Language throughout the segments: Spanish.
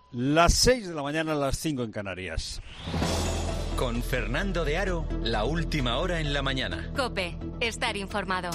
Las 6 de la mañana, las 5 en Canarias. Con Fernando de Aro, la última hora en la mañana. COPE, estar informado.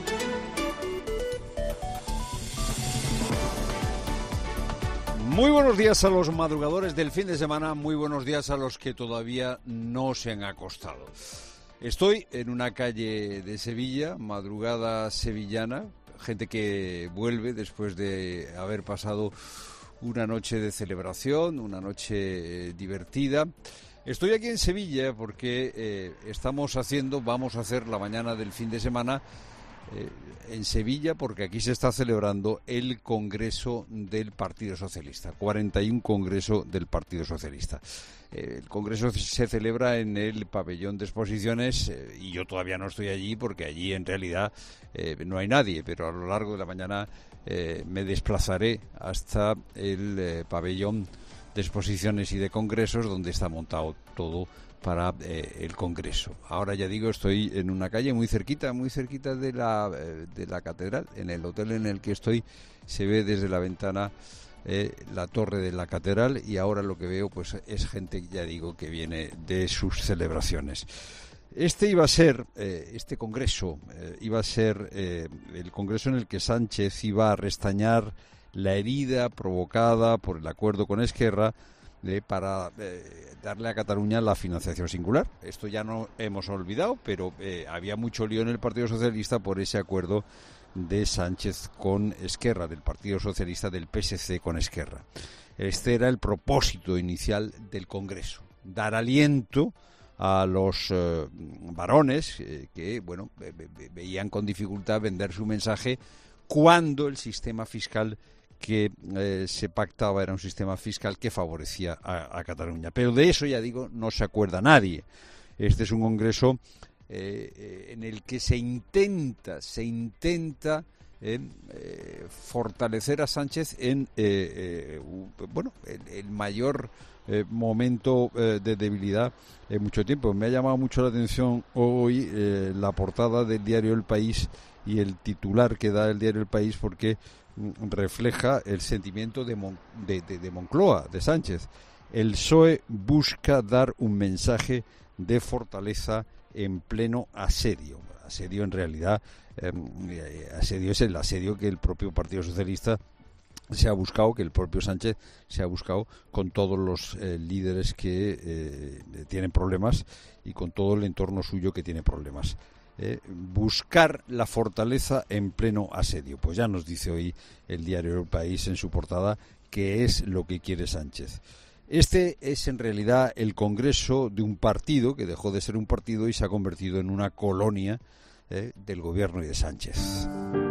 Muy buenos días a los madrugadores del fin de semana, muy buenos días a los que todavía no se han acostado. Estoy en una calle de Sevilla, madrugada sevillana, gente que vuelve después de haber pasado una noche de celebración, una noche divertida. Estoy aquí en Sevilla porque vamos a hacer la mañana del fin de semana en Sevilla, porque aquí se está celebrando el Congreso del Partido Socialista, 41 Congreso del Partido Socialista. El Congreso se celebra en el pabellón de exposiciones y yo todavía no estoy allí porque allí en realidad no hay nadie, pero a lo largo de la mañana me desplazaré hasta el pabellón de exposiciones y de congresos donde está montado todo para el Congreso. Ahora ya digo, estoy en una calle muy cerquita de la catedral. En el hotel en el que estoy se ve desde la ventana la torre de la catedral y ahora lo que veo pues es gente, ya digo, que viene de sus celebraciones. Este congreso iba a ser el congreso en el que Sánchez iba a restañar la herida provocada por el acuerdo con Esquerra para darle a Cataluña la financiación singular. Esto ya no hemos olvidado, pero había mucho lío en el Partido Socialista por ese acuerdo de Sánchez con Esquerra, del Partido Socialista, del PSC con Esquerra. Este era el propósito inicial del Congreso, dar aliento a los varones que veían con dificultad vender su mensaje cuando el sistema fiscal que se pactaba era un sistema fiscal que favorecía a Cataluña. Pero de eso, ya digo, no se acuerda nadie. Este es un congreso en el que se intenta fortalecer a Sánchez en el mayor momento de debilidad en mucho tiempo. Me ha llamado mucho la atención hoy la portada del diario El País y el titular que da el diario El País, porque refleja el sentimiento de Moncloa, de Sánchez. El PSOE busca dar un mensaje de fortaleza en pleno asedio. Asedio, en realidad, asedio es el asedio que el propio Partido Socialista se ha buscado, que el propio Sánchez se ha buscado con todos los líderes que tienen problemas y con todo el entorno suyo que tiene problemas. Buscar la fortaleza en pleno asedio. Pues ya nos dice hoy el diario El País en su portada qué es lo que quiere Sánchez. Este es en realidad el congreso de un partido que dejó de ser un partido y se ha convertido en una colonia del gobierno y de Sánchez.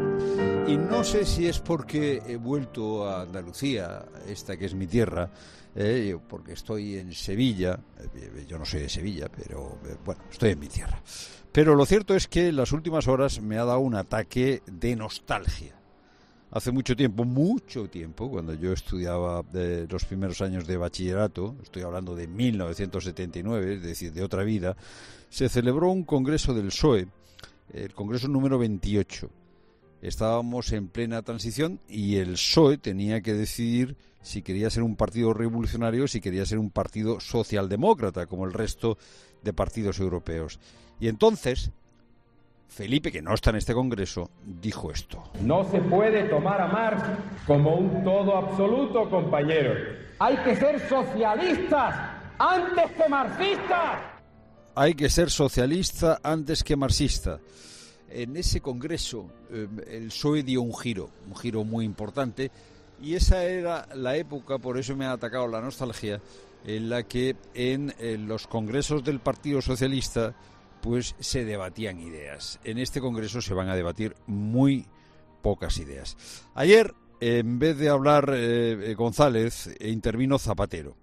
Y no sé si es porque he vuelto a Andalucía, esta que es mi tierra, porque estoy en Sevilla. Yo no soy de Sevilla, pero estoy en mi tierra. Pero lo cierto es que en las últimas horas me ha dado un ataque de nostalgia. Hace mucho tiempo, cuando yo estudiaba los primeros años de bachillerato, estoy hablando de 1979, es decir, de otra vida, se celebró un congreso del PSOE, el congreso número 28. Estábamos en plena transición y el PSOE tenía que decidir si quería ser un partido revolucionario o si quería ser un partido socialdemócrata, como el resto de partidos europeos. Y entonces Felipe, que no está en este congreso, dijo esto. No se puede tomar a Marx como un todo absoluto, compañeros. Hay que ser socialistas antes que marxistas. Hay que ser socialista antes que marxista. En ese congreso el PSOE dio un giro muy importante, y esa era la época, por eso me ha atacado la nostalgia, en la que en los congresos del Partido Socialista pues se debatían ideas. En este congreso se van a debatir muy pocas ideas. Ayer, en vez de hablar González, intervino Zapatero.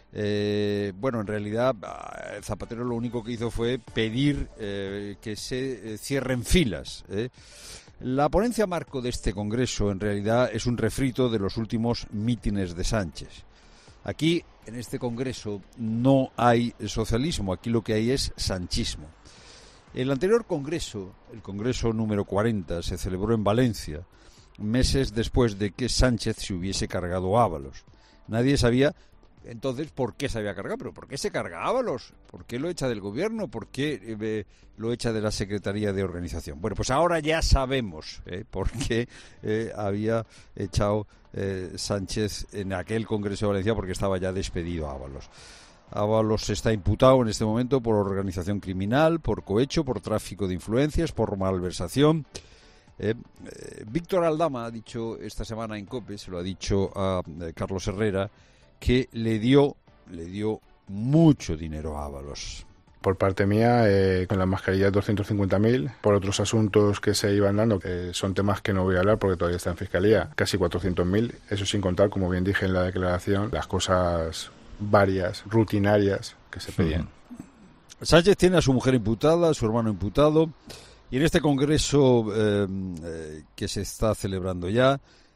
En realidad Zapatero lo único que hizo fue pedir que se cierren filas. La ponencia marco de este congreso en realidad es un refrito de los últimos mítines de Sánchez. Aquí, en este congreso, no hay socialismo, aquí lo que hay es sanchismo. El anterior congreso, el congreso número 40, se celebró en Valencia, meses después de que Sánchez se hubiese cargado a Ábalos. Nadie sabía entonces por qué se había cargado, pero ¿por qué se carga Ábalos? ¿Por qué lo echa del gobierno? ¿Por qué lo echa de la Secretaría de Organización? Bueno, pues ahora ya sabemos por qué había echado Sánchez en aquel Congreso de Valencia, porque estaba ya despedido Ábalos. Ábalos está imputado en este momento por organización criminal, por cohecho, por tráfico de influencias, por malversación. Víctor Aldama ha dicho esta semana en COPE, se lo ha dicho a Carlos Herrera, que le dio mucho dinero a Ábalos. Por parte mía, con las mascarillas 250.000, por otros asuntos que se iban dando, son temas que no voy a hablar porque todavía está en Fiscalía, casi 400.000, eso sin contar, como bien dije en la declaración, las cosas varias, rutinarias que se pedían. Sánchez tiene a su mujer imputada, a su hermano imputado, y en este congreso que se está celebrando ya,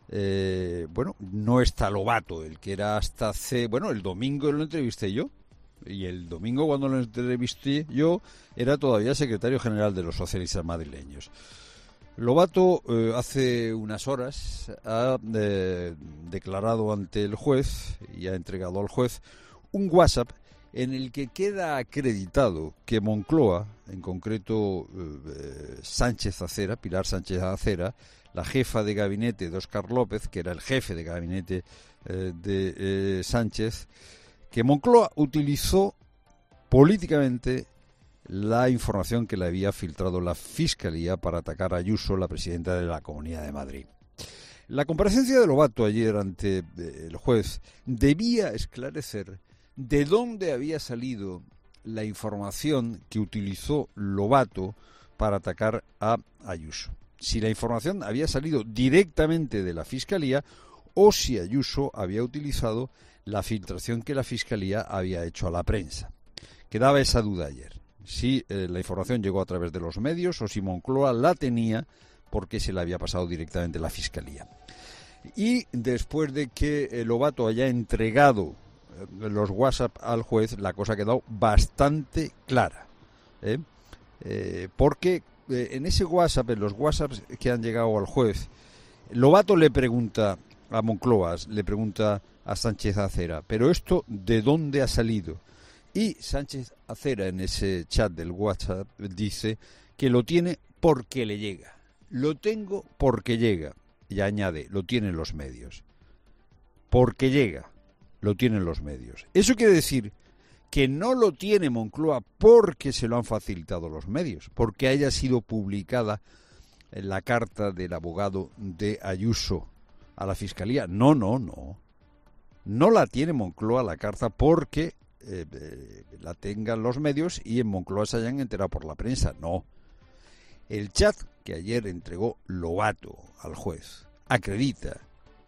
no está Lobato, el que era hasta el domingo lo entrevisté yo, y el domingo cuando lo entrevisté yo era todavía secretario general de los socialistas madrileños. Lobato hace unas horas ha declarado ante el juez y ha entregado al juez un WhatsApp en el que queda acreditado que Moncloa, en concreto Pilar Sánchez Acera, la jefa de gabinete de Óscar López, que era el jefe de gabinete de Sánchez, que Moncloa utilizó políticamente la información que le había filtrado la Fiscalía para atacar a Ayuso, la presidenta de la Comunidad de Madrid. La comparecencia de Lobato ayer ante el juez debía esclarecer de dónde había salido la información que utilizó Lobato para atacar a Ayuso. Si la información había salido directamente de la Fiscalía o si Ayuso había utilizado la filtración que la Fiscalía había hecho a la prensa. Quedaba esa duda ayer. Si la información llegó a través de los medios o si Moncloa la tenía porque se la había pasado directamente a la Fiscalía. Y después de que Lobato haya entregado los WhatsApp al juez, la cosa ha quedado bastante clara. Porque en ese WhatsApp, en los WhatsApps que han llegado al juez, Lobato le pregunta a Moncloa, le pregunta a Sánchez Acera, ¿pero esto de dónde ha salido? Y Sánchez Acera en ese chat del WhatsApp dice que lo tiene porque le llega. Lo tengo porque llega. Y añade, lo tienen los medios. Porque llega, lo tienen los medios. Eso quiere decir que no lo tiene Moncloa porque se lo han facilitado los medios, porque haya sido publicada en la carta del abogado de Ayuso a la Fiscalía. No. No la tiene Moncloa la carta porque la tengan los medios y en Moncloa se hayan enterado por la prensa. No. El chat que ayer entregó Lobato al juez acredita,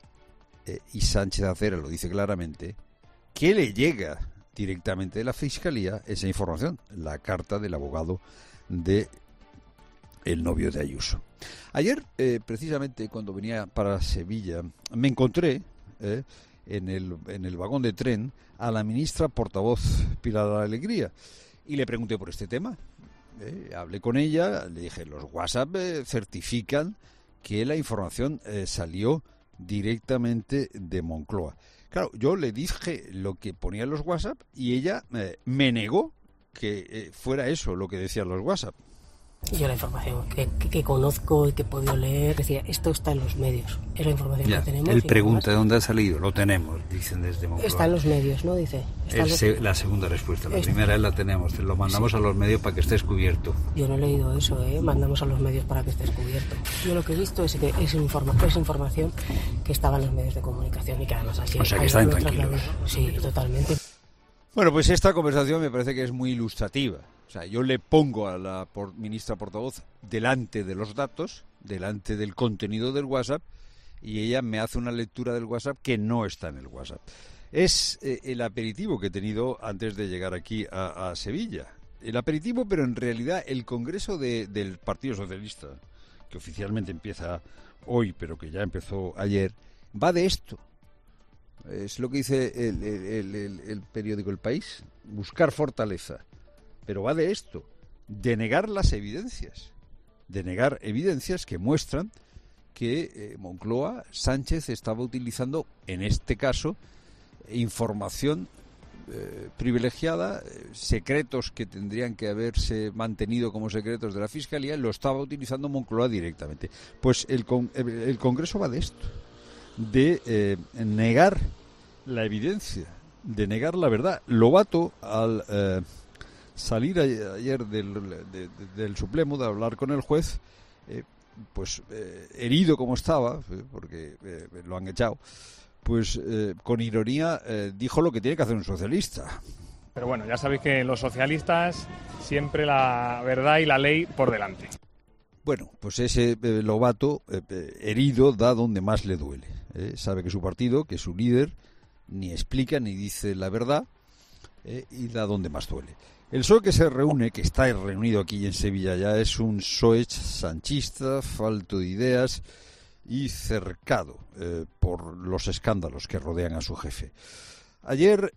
y Sánchez Acera lo dice claramente, que le llega directamente de la Fiscalía esa información, la carta del abogado de el novio de Ayuso. Ayer, precisamente cuando venía para Sevilla, me encontré en el vagón de tren a la ministra portavoz Pilar Alegría y le pregunté por este tema. Hablé con ella, le dije, los WhatsApp certifican que la información salió directamente de Moncloa. Claro, yo le dije lo que ponía en los WhatsApp y ella me negó que fuera eso lo que decían los WhatsApp. Yo la información que conozco y que he podido leer, decía, esto está en los medios, es la información que tenemos. Él pregunta de dónde ha salido, lo tenemos, dicen desde Moncloa. Está en los medios, ¿no? Dice. La segunda respuesta, la primera es la tenemos, lo mandamos a los medios para que estés cubierto. Yo no he leído eso, mandamos a los medios para que estés cubierto. Yo lo que he visto es que es información que estaba en los medios de comunicación y que además así... O sea que están tranquilos. Sí, totalmente. Bueno, pues esta conversación me parece que es muy ilustrativa. O sea, yo le pongo a la ministra portavoz delante de los datos, delante del contenido del WhatsApp, y ella me hace una lectura del WhatsApp que no está en el WhatsApp. Es el aperitivo que he tenido antes de llegar aquí a Sevilla. El aperitivo, pero en realidad el congreso del Partido Socialista, que oficialmente empieza hoy, pero que ya empezó ayer, va de esto. Es lo que dice el periódico El País, buscar fortaleza. Pero va de esto, de negar las evidencias, de negar evidencias que muestran que Moncloa, Sánchez estaba utilizando, en este caso, información privilegiada, secretos que tendrían que haberse mantenido como secretos de la Fiscalía, lo estaba utilizando Moncloa directamente. Pues el Congreso va de esto, de negar la evidencia, de negar la verdad. Lobato, al salir ayer del Supremo, de hablar con el juez, herido como estaba, porque lo han echado, pues con ironía dijo lo que tiene que hacer un socialista. Pero bueno, ya sabéis que los socialistas siempre la verdad y la ley por delante. Bueno, pues ese Lobato herido da donde más le duele. Sabe que su partido, que su líder, ni explica ni dice la verdad, y da donde más duele. El PSOE que se reúne, que está reunido aquí en Sevilla ya, es un PSOE sanchista, falto de ideas y cercado por los escándalos que rodean a su jefe. Ayer,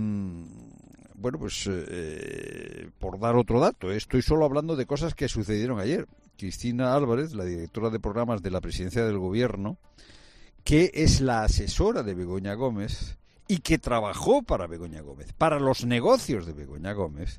por dar otro dato, estoy solo hablando de cosas que sucedieron ayer. Cristina Álvarez, la directora de programas de la Presidencia del Gobierno, que es la asesora de Begoña Gómez y que trabajó para Begoña Gómez, para los negocios de Begoña Gómez,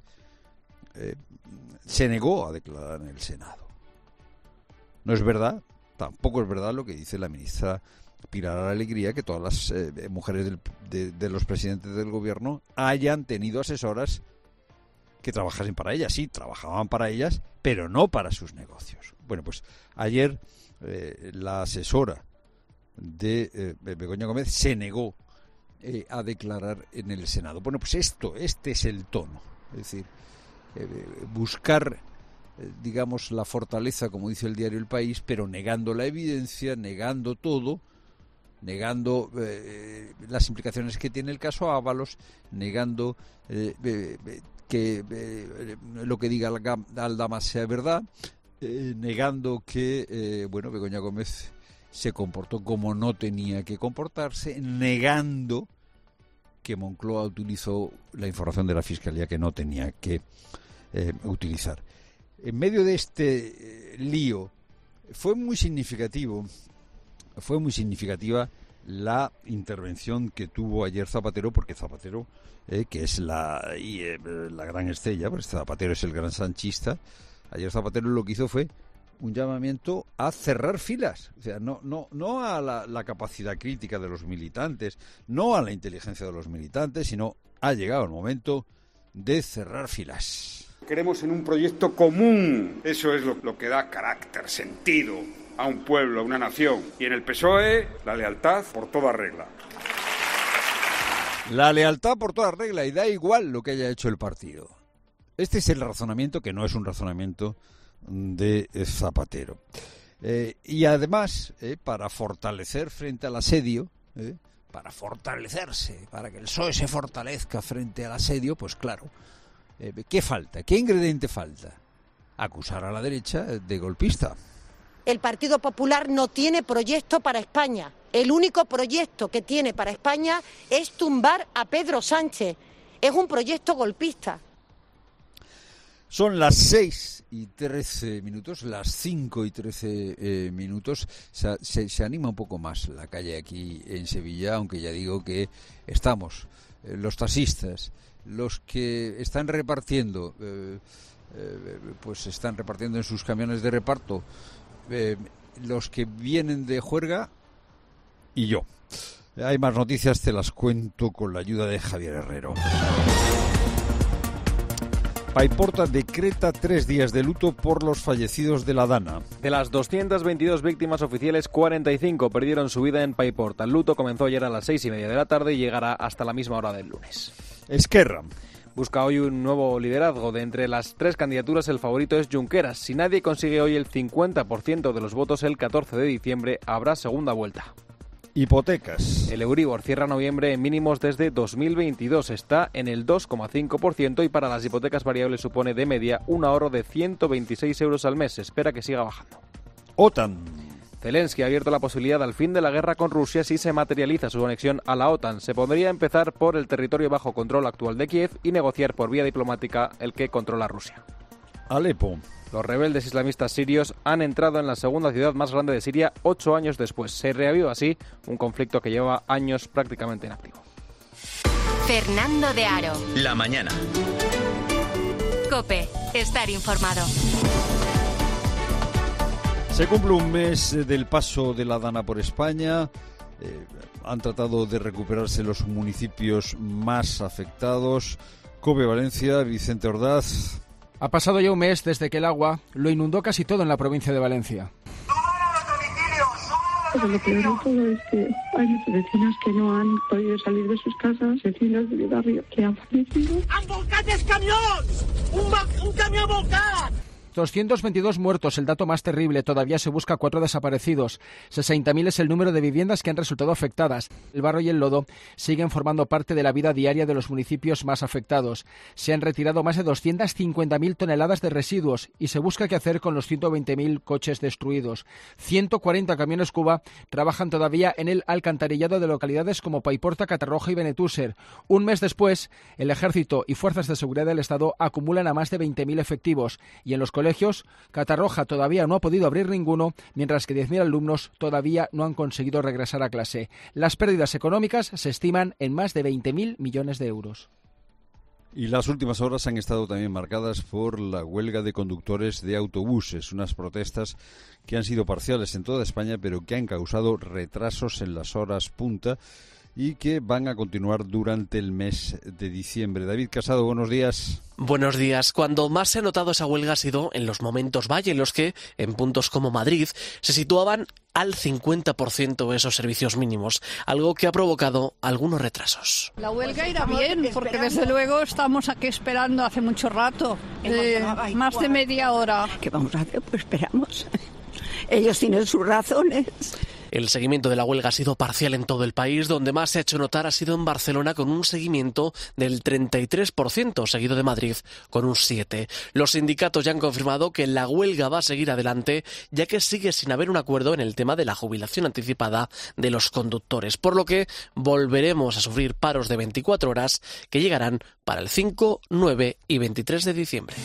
se negó a declarar en el Senado. No es verdad, tampoco es verdad lo que dice la ministra Pilar Alegría, que todas las mujeres de los presidentes del Gobierno hayan tenido asesoras que trabajasen para ellas. Sí, trabajaban para ellas, pero no para sus negocios. Bueno, pues ayer la asesora de Begoña Gómez se negó a declarar en el Senado. Bueno, pues este es el tono. Es decir, buscar, digamos, la fortaleza, como dice el diario El País, pero negando la evidencia, negando todo, negando las implicaciones que tiene el caso Ábalos, negando que lo que diga Aldama sea verdad, negando que Begoña Gómez se comportó como no tenía que comportarse, negando que Moncloa utilizó la información de la Fiscalía que no tenía que utilizar. En medio de este lío fue muy significativa la intervención que tuvo ayer Zapatero, porque Zapatero, que es la gran estrella, porque Zapatero es el gran sanchista, ayer Zapatero lo que hizo fue un llamamiento a cerrar filas, o sea, no a la capacidad crítica de los militantes, no a la inteligencia de los militantes, sino ha llegado el momento de cerrar filas. Queremos en un proyecto común, eso es lo que da carácter, sentido a un pueblo, a una nación, y en el PSOE la lealtad por toda regla. La lealtad por toda regla, y da igual lo que haya hecho el partido. Este es el razonamiento, que no es un razonamiento de Zapatero. Y además, para fortalecer frente al asedio, para fortalecerse, para que el PSOE se fortalezca frente al asedio, pues claro, ¿qué falta? ¿Qué ingrediente falta? Acusar a la derecha de golpista. El Partido Popular no tiene proyecto para España. El único proyecto que tiene para España es tumbar a Pedro Sánchez. Es un proyecto golpista. Son las 6:13, las 5:13. Se anima un poco más la calle aquí en Sevilla, aunque ya digo que estamos, los taxistas, los que están repartiendo, pues están repartiendo en sus camiones de reparto, los que vienen de juerga y yo. Hay más noticias, te las cuento con la ayuda de Javier Herrero. Paiporta decreta 3 días de luto por los fallecidos de la Dana. De las 222 víctimas oficiales, 45 perdieron su vida en Paiporta. El luto comenzó ayer a las 6:30 de la tarde y llegará hasta la misma hora del lunes. Esquerra busca hoy un nuevo liderazgo. De entre las 3 candidaturas, el favorito es Junqueras. Si nadie consigue hoy el 50% de los votos, el 14 de diciembre habrá segunda vuelta. Hipotecas. El Euribor cierra noviembre en mínimos desde 2022. Está en el 2,5% y para las hipotecas variables supone de media un ahorro de 126 euros al mes. Se espera que siga bajando. OTAN. Zelensky ha abierto la posibilidad al fin de la guerra con Rusia si se materializa su anexión a la OTAN. Se podría empezar por el territorio bajo control actual de Kiev y negociar por vía diplomática el que controla Rusia. Alepo. Los rebeldes islamistas sirios han entrado en la segunda ciudad más grande de Siria 8 años después. Se reaviva así un conflicto que lleva años prácticamente inactivo. Fernando de Aro. La mañana. COPE. Estar informado. Se cumple un mes del paso de la Dana por España. Han tratado de recuperarse los municipios más afectados. COPE Valencia, Vicente Ordaz. Ha pasado ya un mes desde que el agua lo inundó casi todo en la provincia de Valencia. Pero lo peor de todo es que hay muchas vecinas que no han podido salir de sus casas, vecinos del barrio que han fallecido. ¡Han volcat els camions! Un camió ha volcat! 222 muertos, el dato más terrible. Todavía se busca 4 desaparecidos. 60.000 es el número de viviendas que han resultado afectadas. El barro y el lodo siguen formando parte de la vida diaria de los municipios más afectados. Se han retirado más de 250.000 toneladas de residuos y se busca qué hacer con los 120.000 coches destruidos. 140 camiones Cuba trabajan todavía en el alcantarillado de localidades como Paiporta, Catarroja y Benetúser. Un mes después, el Ejército y Fuerzas de Seguridad del Estado acumulan a más de 20.000 efectivos y en los colegios, Catarroja todavía no ha podido abrir ninguno, mientras que 10.000 alumnos todavía no han conseguido regresar a clase. Las pérdidas económicas se estiman en más de 20.000 millones de euros. Y las últimas horas han estado también marcadas por la huelga de conductores de autobuses, unas protestas que han sido parciales en toda España, pero que han causado retrasos en las horas punta y que van a continuar durante el mes de diciembre. David Casado, buenos días. Buenos días. Cuando más se ha notado esa huelga ha sido en los momentos valle, en los que, en puntos como Madrid, se situaban al 50% esos servicios mínimos, algo que ha provocado algunos retrasos. La huelga irá bien, porque desde luego estamos aquí esperando hace mucho rato, más de media hora. ¿Qué vamos a hacer? Pues esperamos. Ellos tienen sus razones. El seguimiento de la huelga ha sido parcial en todo el país. Donde más se ha hecho notar ha sido en Barcelona, con un seguimiento del 33%, seguido de Madrid con un 7%. Los sindicatos ya han confirmado que la huelga va a seguir adelante, ya que sigue sin haber un acuerdo en el tema de la jubilación anticipada de los conductores, por lo que volveremos a sufrir paros de 24 horas que llegarán para el 5, 9 y 23 de diciembre.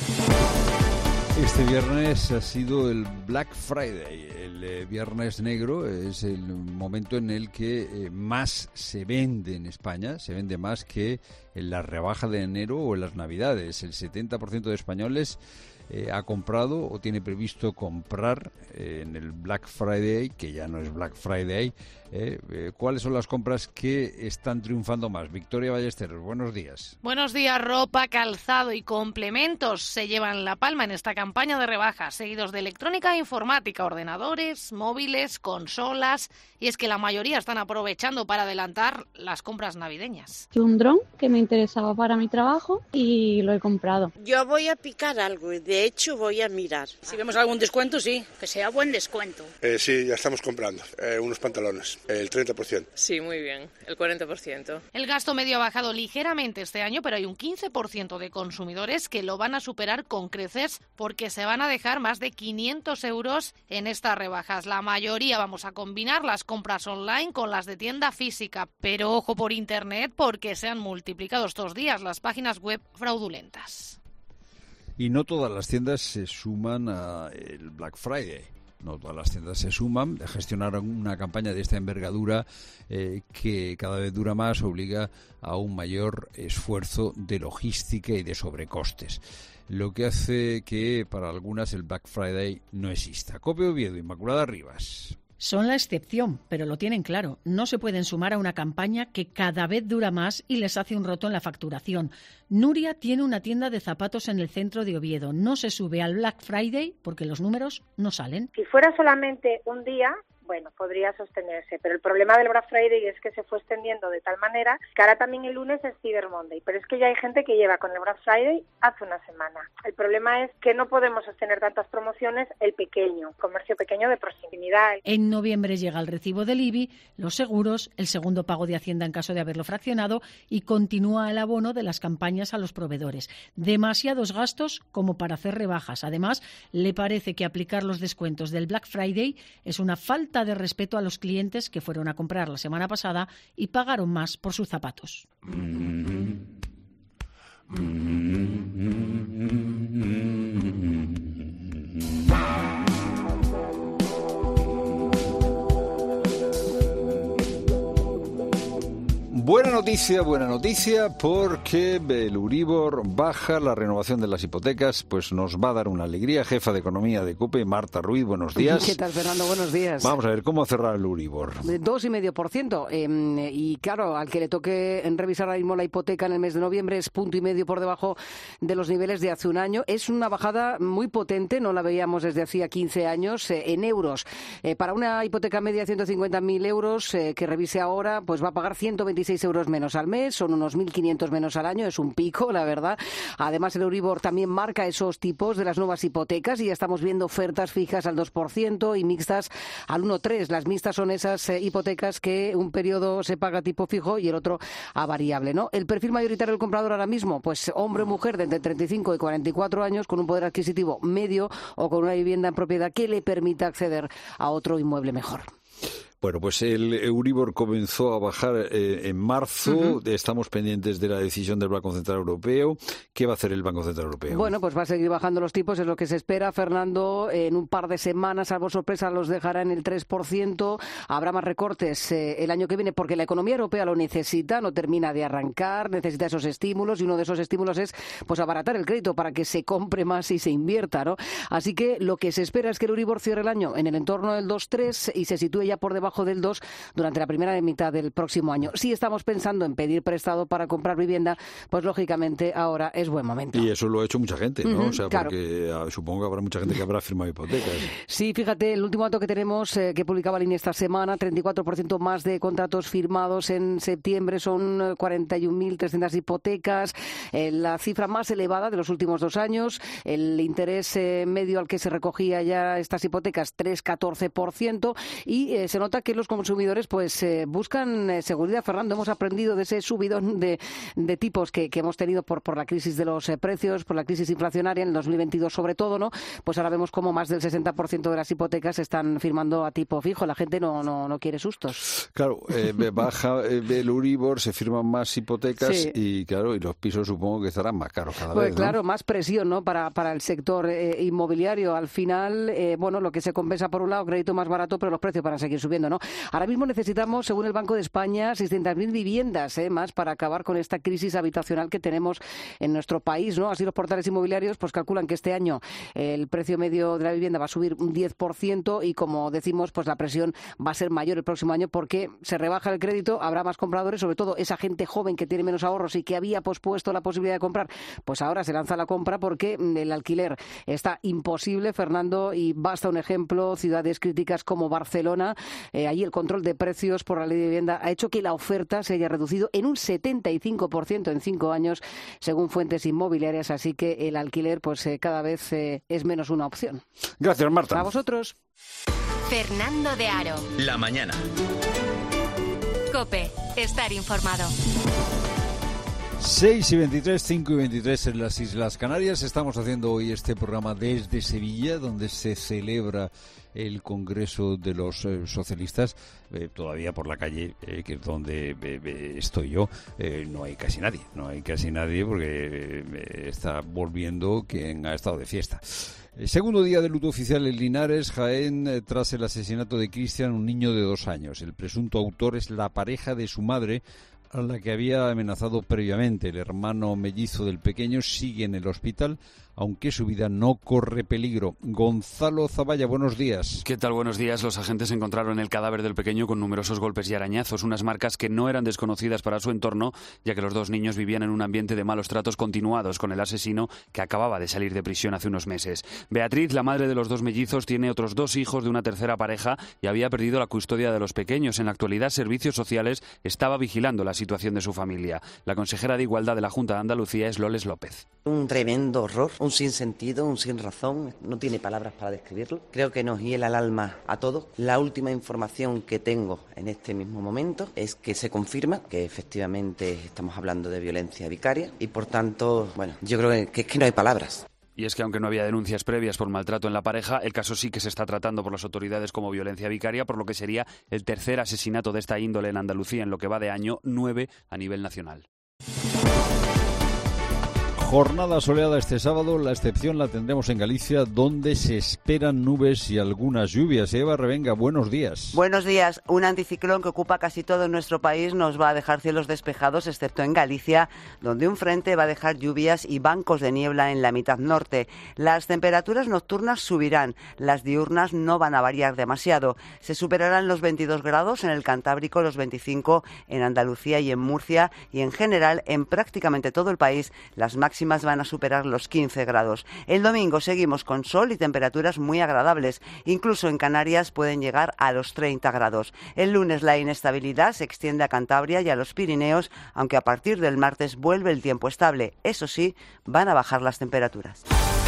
Este viernes ha sido el Black Friday, el viernes negro. Es el momento en el que más se vende en España, se vende más que en la rebaja de enero o en las Navidades. El 70% de españoles ha comprado o tiene previsto comprar en el Black Friday, que ya no es Black Friday. ¿Cuáles son las compras que están triunfando más? Victoria Ballesteros, buenos días. Buenos días. Ropa, calzado y complementos se llevan la palma en esta campaña de rebajas, seguidos de electrónica e informática, ordenadores, móviles, consolas, y es que la mayoría están aprovechando para adelantar las compras navideñas. Un dron que me interesaba para mi trabajo y lo he comprado. Yo voy a picar algo y de hecho voy a mirar. Si vemos algún descuento, sí, que sea buen descuento. Sí, ya estamos comprando unos pantalones. El 30%. Sí, muy bien, el 40%. El gasto medio ha bajado ligeramente este año, pero hay un 15% de consumidores que lo van a superar con creces porque se van a dejar más de 500 euros en estas rebajas. La mayoría vamos a combinar las compras online con las de tienda física, pero ojo por internet porque se han multiplicado estos días las páginas web fraudulentas. Y no todas las tiendas se suman al Black Friday. No todas las tiendas se suman. Gestionar una campaña de esta envergadura que cada vez dura más obliga a un mayor esfuerzo de logística y de sobrecostes, lo que hace que para algunas el Black Friday no exista. COPE Oviedo, Inmaculada Rivas. Son la excepción, pero lo tienen claro. No se pueden sumar a una campaña que cada vez dura más y les hace un roto en la facturación. Nuria tiene una tienda de zapatos en el centro de Oviedo. No se sube al Black Friday porque los números no salen. Si fuera solamente un día, bueno, podría sostenerse, pero el problema del Black Friday es que se fue extendiendo de tal manera que ahora también el lunes es Cyber Monday, pero es que ya hay gente que lleva con el Black Friday hace una semana. El problema es que no podemos sostener tantas promociones el comercio pequeño de proximidad. En noviembre llega el recibo del IBI, los seguros, el segundo pago de Hacienda en caso de haberlo fraccionado y continúa el abono de las campañas a los proveedores. Demasiados gastos como para hacer rebajas. Además, le parece que aplicar los descuentos del Black Friday es una falta de respeto a los clientes que fueron a comprar la semana pasada y pagaron más por sus zapatos. Buena noticia, porque el Euribor baja, la renovación de las hipotecas, pues nos va a dar una alegría. Jefa de Economía de COPE, Marta Ruiz, buenos días. ¿Qué tal, Fernando? Buenos días. Vamos a ver, ¿cómo cerrar el Euribor? 2,5%. Y claro, al que le toque revisar ahora mismo la hipoteca en el mes de noviembre es 1,5 por debajo de los niveles de hace un año. Es una bajada muy potente, no la veíamos desde hacía 15 años, en euros. Para una hipoteca media de 150.000 euros, que revise ahora, pues va a pagar 126 euros menos al mes, son unos 1.500 menos al año, es un pico, la verdad. Además, el Euribor también marca esos tipos de las nuevas hipotecas y ya estamos viendo ofertas fijas al 2% y mixtas al 1,3%. Las mixtas son esas hipotecas que un periodo se paga a tipo fijo y el otro a variable, ¿no? El perfil mayoritario del comprador ahora mismo, pues hombre o mujer de entre 35 y 44 años con un poder adquisitivo medio o con una vivienda en propiedad que le permita acceder a otro inmueble mejor. Bueno, pues el Euribor comenzó a bajar en marzo. Estamos pendientes de la decisión del Banco Central Europeo. ¿Qué va a hacer el Banco Central Europeo? Bueno, pues va a seguir bajando los tipos, es lo que se espera, Fernando. En un par de semanas, salvo sorpresa, los dejará en el 3%. Habrá más recortes el año que viene porque la economía europea lo necesita, no termina de arrancar, necesita esos estímulos y uno de esos estímulos es pues abaratar el crédito para que se compre más y se invierta, ¿no? Así que lo que se espera es que el Euribor cierre el año en el entorno del 2,3 y se sitúe ya por debajo del 2 durante la primera mitad del próximo año. Si estamos pensando en pedir prestado para comprar vivienda, pues lógicamente ahora es buen momento. Y eso lo ha hecho mucha gente, ¿no? O sea, claro. Porque supongo que habrá mucha gente que habrá firmado hipotecas. Sí, fíjate, el último dato que tenemos, que publicaba el INE esta semana, 34% más de contratos firmados en septiembre, son 41.300 hipotecas, la cifra más elevada de los últimos 2 años. El interés medio al que se recogía ya estas hipotecas, 3,14%, y se nota que los consumidores pues buscan seguridad. Fernando, hemos aprendido de ese subidón de tipos que hemos tenido por la crisis de los precios, por la crisis inflacionaria en el 2022 sobre todo, ¿no? Pues ahora vemos como más del 60% de las hipotecas están firmando a tipo fijo. La gente no quiere sustos. Claro, baja el Euribor, se firman más hipotecas, sí. Y claro, y los pisos supongo que estarán más caros cada vez, ¿no? Claro, más presión, ¿no? Para el sector inmobiliario. Al final, bueno, lo que se compensa por un lado, crédito más barato, pero los precios van a seguir subiendo, ¿no? Ahora mismo necesitamos, según el Banco de España, 600.000 viviendas más para acabar con esta crisis habitacional que tenemos en nuestro país, ¿no? Así los portales inmobiliarios pues calculan que este año el precio medio de la vivienda va a subir un 10% y, como decimos, pues la presión va a ser mayor el próximo año porque se rebaja el crédito, habrá más compradores, sobre todo esa gente joven que tiene menos ahorros y que había pospuesto la posibilidad de comprar, pues ahora se lanza a la compra porque el alquiler está imposible, Fernando, y basta un ejemplo, ciudades críticas como Barcelona, allí el control de precios por la ley de vivienda ha hecho que la oferta se haya reducido en un 75% en 5 años, según fuentes inmobiliarias, así que el alquiler pues cada vez es menos una opción. Gracias, Marta. A vosotros. Fernando de Aro. La mañana. COPE. Estar informado. 6:23, 5:23 en las Islas Canarias. Estamos haciendo hoy este programa desde Sevilla, donde se celebra el Congreso de los Socialistas. Todavía por la calle, que es donde estoy yo, no hay casi nadie porque está volviendo quien ha estado de fiesta. Segundo día de luto oficial en Linares, Jaén, tras el asesinato de Cristian, un niño de 2 años. El presunto autor es la pareja de su madre, a la que había amenazado previamente. El hermano mellizo del pequeño sigue en el hospital, aunque su vida no corre peligro. Gonzalo Zavalla, buenos días. ¿Qué tal? Buenos días. Los agentes encontraron el cadáver del pequeño con numerosos golpes y arañazos, unas marcas que no eran desconocidas para su entorno, ya que los 2 niños vivían en un ambiente de malos tratos continuados con el asesino, que acababa de salir de prisión hace unos meses. Beatriz, la madre de los 2 mellizos, tiene otros 2 hijos de una tercera pareja y había perdido la custodia de los pequeños. En la actualidad, Servicios Sociales estaba vigilando la situación de su familia. La consejera de Igualdad de la Junta de Andalucía es Loles López. Un tremendo horror, un sinsentido, un sin razón, no tiene palabras para describirlo. Creo que nos hiela el alma a todos. La última información que tengo en este mismo momento es que se confirma que efectivamente estamos hablando de violencia vicaria y, por tanto, bueno, yo creo que no hay palabras. Y es que, aunque no había denuncias previas por maltrato en la pareja, el caso sí que se está tratando por las autoridades como violencia vicaria, por lo que sería el tercer asesinato de esta índole en Andalucía en lo que va de año, 9 a nivel nacional. Jornada soleada este sábado, la excepción la tendremos en Galicia, donde se esperan nubes y algunas lluvias. Eva Revenga, buenos días. Buenos días. Un anticiclón que ocupa casi todo nuestro país nos va a dejar cielos despejados, excepto en Galicia, donde un frente va a dejar lluvias y bancos de niebla en la mitad norte. Las temperaturas nocturnas subirán, las diurnas no van a variar demasiado. Se superarán los 22 grados en el Cantábrico, los 25 en Andalucía y en Murcia, y en general en prácticamente todo el país las máximas van a superar los 15 grados. El domingo seguimos con sol y temperaturas muy agradables. Incluso en Canarias pueden llegar a los 30 grados. El lunes la inestabilidad se extiende a Cantabria y a los Pirineos, aunque a partir del martes vuelve el tiempo estable. Eso sí, van a bajar las temperaturas.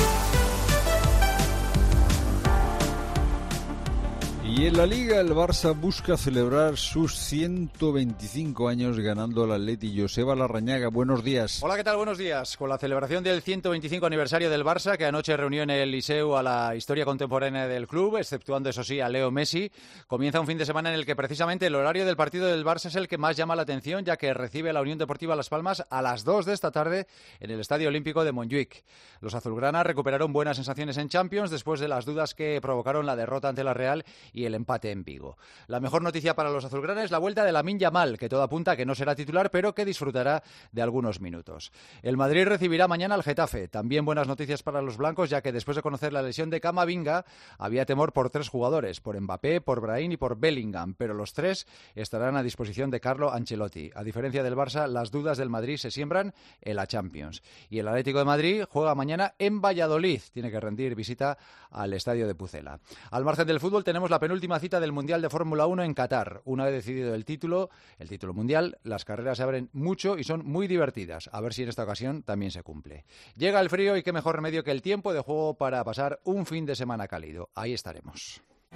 Y en la Liga el Barça busca celebrar sus 125 años ganando al Atleti. Joseba Larrañaga, buenos días. Hola, ¿qué tal? Buenos días. Con la celebración del 125 aniversario del Barça, que anoche reunió en el Liceu a la historia contemporánea del club, exceptuando, eso sí, a Leo Messi, comienza un fin de semana en el que precisamente el horario del partido del Barça es el que más llama la atención, ya que recibe a la Unión Deportiva Las Palmas a las 2 de esta tarde en el Estadio Olímpico de Montjuïc. Los azulgranas recuperaron buenas sensaciones en Champions después de las dudas que provocaron la derrota ante la Real y el empate en Vigo. La mejor noticia para los azulgranas es la vuelta de Lamine Yamal, que todo apunta a que no será titular, pero que disfrutará de algunos minutos. El Madrid recibirá mañana al Getafe. También buenas noticias para los blancos, ya que después de conocer la lesión de Camavinga, había temor por 3 jugadores, por Mbappé, por Brahim y por Bellingham, pero los 3 estarán a disposición de Carlo Ancelotti. A diferencia del Barça, las dudas del Madrid se siembran en la Champions. Y el Atlético de Madrid juega mañana en Valladolid. Tiene que rendir visita al estadio de Pucela. Al margen del fútbol tenemos la penúltima cita del Mundial de Fórmula 1 en Qatar. Una vez decidido el título mundial, las carreras se abren mucho y son muy divertidas. A ver si en esta ocasión también se cumple. Llega el frío y qué mejor remedio que el tiempo de juego para pasar un fin de semana cálido. Ahí estaremos.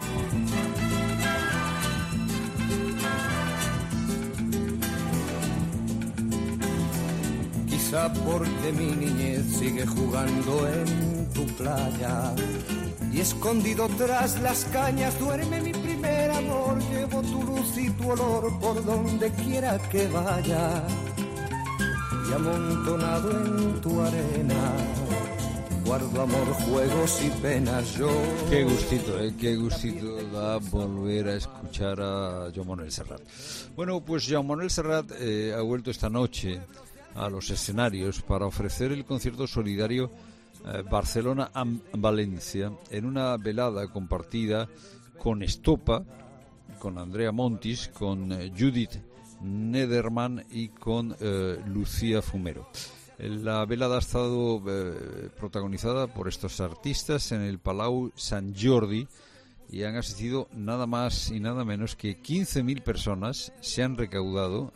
Quizá porque mi niñez sigue jugando en tu playa y escondido tras las cañas duerme mi primer amor. Llevo tu luz y tu olor por donde quiera que vaya y amontonado en tu arena guardo amor, juegos y penas yo. Qué gustito da volver a escuchar a Joan Manuel Serrat. Bueno, pues Joan Manuel Serrat ha vuelto esta noche a los escenarios para ofrecer el concierto solidario Barcelona-Valencia en una velada compartida con Estopa, con Andrea Montis, con Judith Nederman y con Lucía Fumero. La velada ha estado protagonizada por estos artistas en el Palau Sant Jordi y han asistido nada más y nada menos que 15.000 personas. Se han recaudado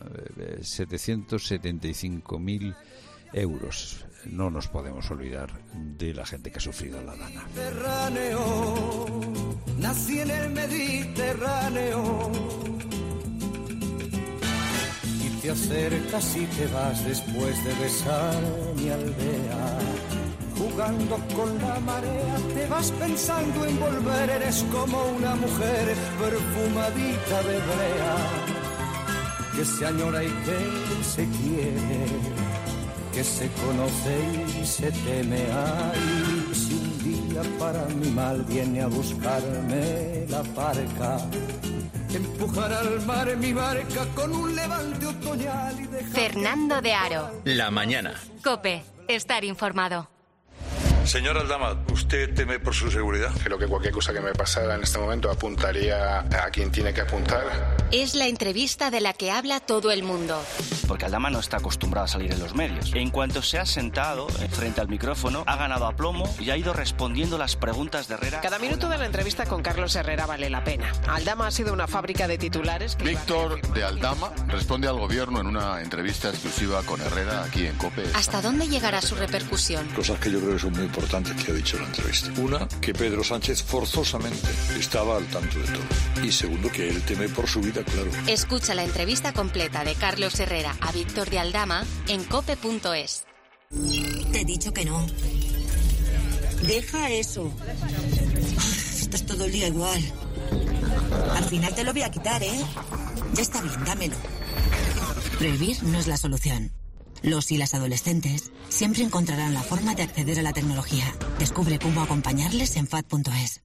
775.000 euros. No nos podemos olvidar de la gente que ha sufrido la dana. Nací en el Mediterráneo y te acercas y te vas después de besar mi aldea. Jugando con la marea, te vas pensando en volver, eres como una mujer perfumadita de brea, que se añora y que se quiere, que se conoce y se teme. Ay, si un día para mi mal viene a buscarme la barca, empujar al mar mi barca con un levante otoñal y dejar... Fernando de Aro. La mañana. COPE. Estar informado. Señor Aldama, ¿usted teme por su seguridad? Creo que cualquier cosa que me pasara en este momento apuntaría a quien tiene que apuntar. Es la entrevista de la que habla todo el mundo. Porque Aldama no está acostumbrado a salir en los medios. En cuanto se ha sentado frente al micrófono, ha ganado a plomo y ha ido respondiendo las preguntas de Herrera. Cada minuto de la entrevista con Carlos Herrera vale la pena. Aldama ha sido una fábrica de titulares. Víctor de Aldama responde al gobierno en una entrevista exclusiva con Herrera aquí en COPE. ¿Hasta dónde llegará su repercusión? Cosas que yo creo que son muy importantes que ha dicho en la entrevista. Una, que Pedro Sánchez forzosamente estaba al tanto de todo. Y segundo, que él teme por su vida, claro. Escucha la entrevista completa de Carlos Herrera a Víctor de Aldama en cope.es. Te he dicho que no. Deja eso. Estás todo el día igual. Al final te lo voy a quitar, ¿eh? Ya está bien, dámelo. Prohibir no es la solución. Los y las adolescentes siempre encontrarán la forma de acceder a la tecnología. Descubre cómo acompañarles en FAD.es.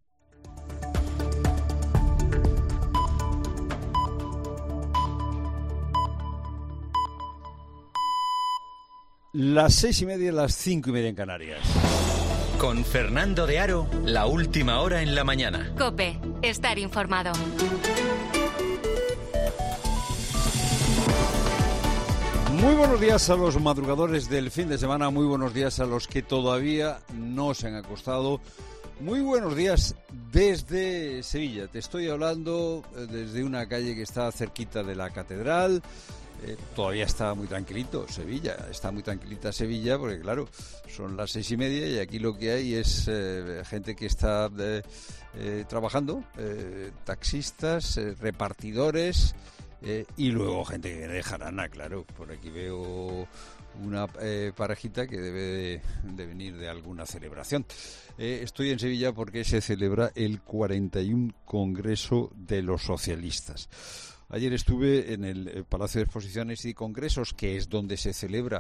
Las 6:30, las 5:30 en Canarias. Con Fernando de Aro, la última hora en la mañana. COPE, estar informado. Muy buenos días a los madrugadores del fin de semana, muy buenos días a los que todavía no se han acostado. Muy buenos días desde Sevilla. Te estoy hablando desde una calle que está cerquita de la catedral. Todavía está muy tranquilito Sevilla, está muy tranquilita Sevilla porque claro, son las 6:30 y aquí lo que hay es gente que está trabajando, taxistas, repartidores y luego gente que viene de jarana, claro. Por aquí veo una parejita que debe de venir de alguna celebración. Estoy en Sevilla porque se celebra el 41 Congreso de los Socialistas. Ayer estuve en el Palacio de Exposiciones y Congresos, que es donde se celebra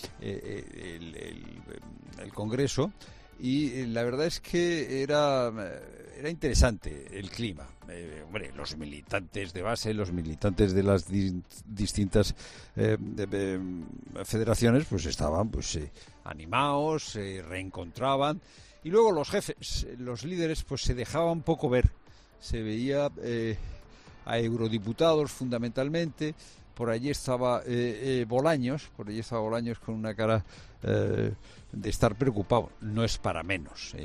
el Congreso, y la verdad es que era interesante el clima. Hombre, los militantes de base, los militantes de las distintas federaciones, pues estaban animados, se reencontraban, y luego los jefes, los líderes, pues se dejaban poco ver. Se veía a eurodiputados fundamentalmente. Por allí estaba Bolaños con una cara de estar preocupado. No es para menos,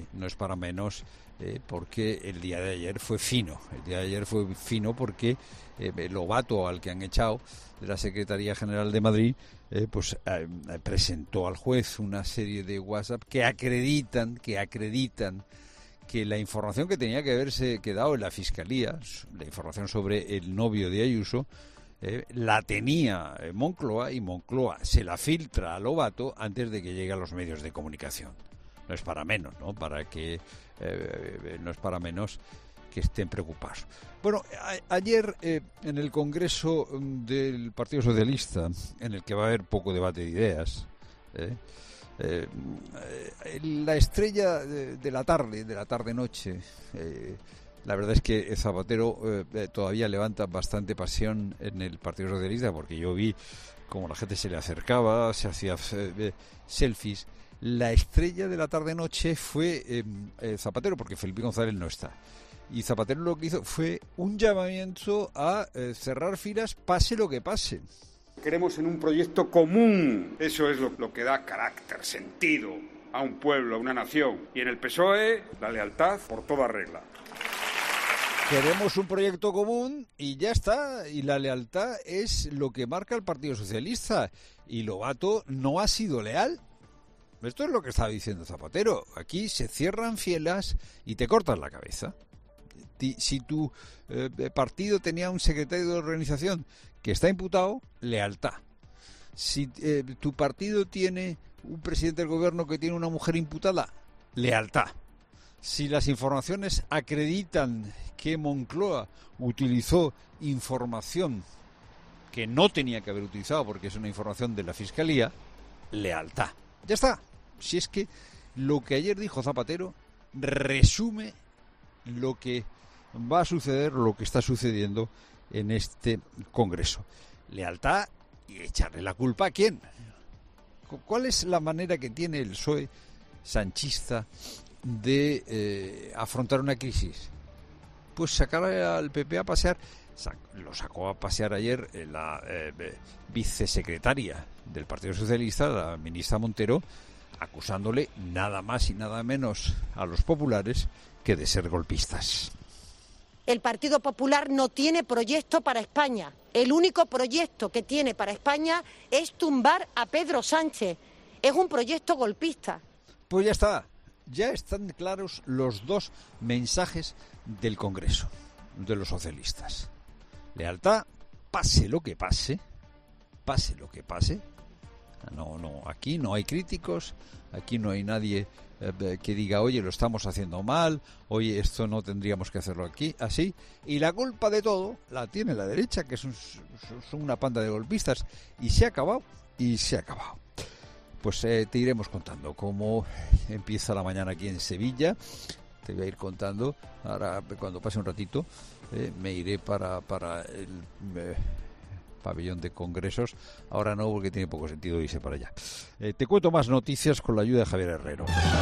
porque el día de ayer fue fino. Porque Lobato, al que han echado de la Secretaría General de Madrid, presentó al juez una serie de WhatsApp que acreditan que la información que tenía que haberse quedado en la Fiscalía, la información sobre el novio de Ayuso, la tenía Moncloa, y Moncloa se la filtra a Lobato antes de que llegue a los medios de comunicación. No es para menos, ¿no? No es para menos que estén preocupados. Bueno, ayer en el Congreso del Partido Socialista, en el que va a haber poco debate de ideas, la estrella de la tarde-noche, la verdad es que Zapatero todavía levanta bastante pasión en el Partido Socialista, porque yo vi como la gente se le acercaba, se hacía selfies. La estrella de la tarde-noche fue Zapatero, porque Felipe González no está. Y Zapatero lo que hizo fue un llamamiento a cerrar filas, pase lo que pase. Queremos en un proyecto común. Eso es lo que da carácter, sentido a un pueblo, a una nación. Y en el PSOE, la lealtad por toda regla. Queremos un proyecto común y ya está. Y la lealtad es lo que marca el Partido Socialista. Y Lobato no ha sido leal. Esto es lo que estaba diciendo Zapatero. Aquí se cierran filas y te cortan la cabeza. Si tu partido tenía un secretario de organización que está imputado, lealtad. Si tu partido tiene un presidente del gobierno que tiene una mujer imputada, lealtad. Si las informaciones acreditan que Moncloa utilizó información que no tenía que haber utilizado porque es una información de la Fiscalía, lealtad. Ya está. Si es que lo que ayer dijo Zapatero resume lo que va a suceder, lo que está sucediendo en este Congreso. Lealtad y echarle la culpa ¿a quién? ¿Cuál es la manera que tiene el PSOE sanchista de afrontar una crisis? Pues sacar al PP a pasear. Lo sacó a pasear ayer la vicesecretaria del Partido Socialista, la ministra Montero, acusándole nada más y nada menos a los populares que de ser golpistas. El Partido Popular no tiene proyecto para España. El único proyecto que tiene para España es tumbar a Pedro Sánchez. Es un proyecto golpista. Pues ya está. Ya están claros los dos mensajes del Congreso de los socialistas. Lealtad, pase lo que pase, No, aquí no hay críticos, aquí no hay nadie que diga, oye, lo estamos haciendo mal, oye, esto no tendríamos que hacerlo aquí, así. Y la culpa de todo la tiene la derecha, que son una panda de golpistas. Y se ha acabado. Pues te iremos contando cómo empieza la mañana aquí en Sevilla. Te voy a ir contando. Ahora, cuando pase un ratito, me iré para el pabellón de congresos. Ahora no, porque tiene poco sentido irse para allá. Te cuento más noticias con la ayuda de Javier Herrero.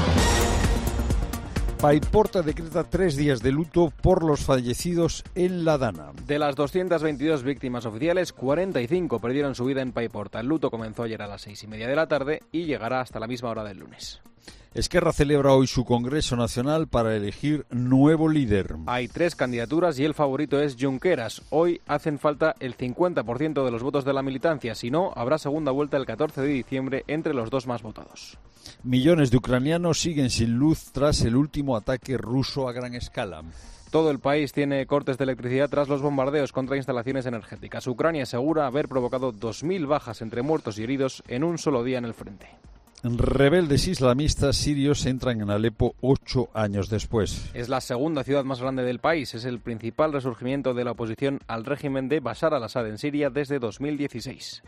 Paiporta decreta 3 días de luto por los fallecidos en La Dana. De las 222 víctimas oficiales, 45 perdieron su vida en Paiporta. El luto comenzó ayer a las 6:30 de la tarde y llegará hasta la misma hora del lunes. Esquerra celebra hoy su Congreso Nacional para elegir nuevo líder. Hay 3 candidaturas y el favorito es Junqueras. Hoy hacen falta el 50% de los votos de la militancia. Si no, habrá segunda vuelta el 14 de diciembre entre los 2 más votados. Millones de ucranianos siguen sin luz tras el último ataque ruso a gran escala. Todo el país tiene cortes de electricidad tras los bombardeos contra instalaciones energéticas. Ucrania asegura haber provocado 2.000 bajas entre muertos y heridos en un solo día en el frente. Rebeldes islamistas sirios entran en Alepo 8 años después. Es la segunda ciudad más grande del país. Es el principal resurgimiento de la oposición al régimen de Bashar al-Assad en Siria desde 2016.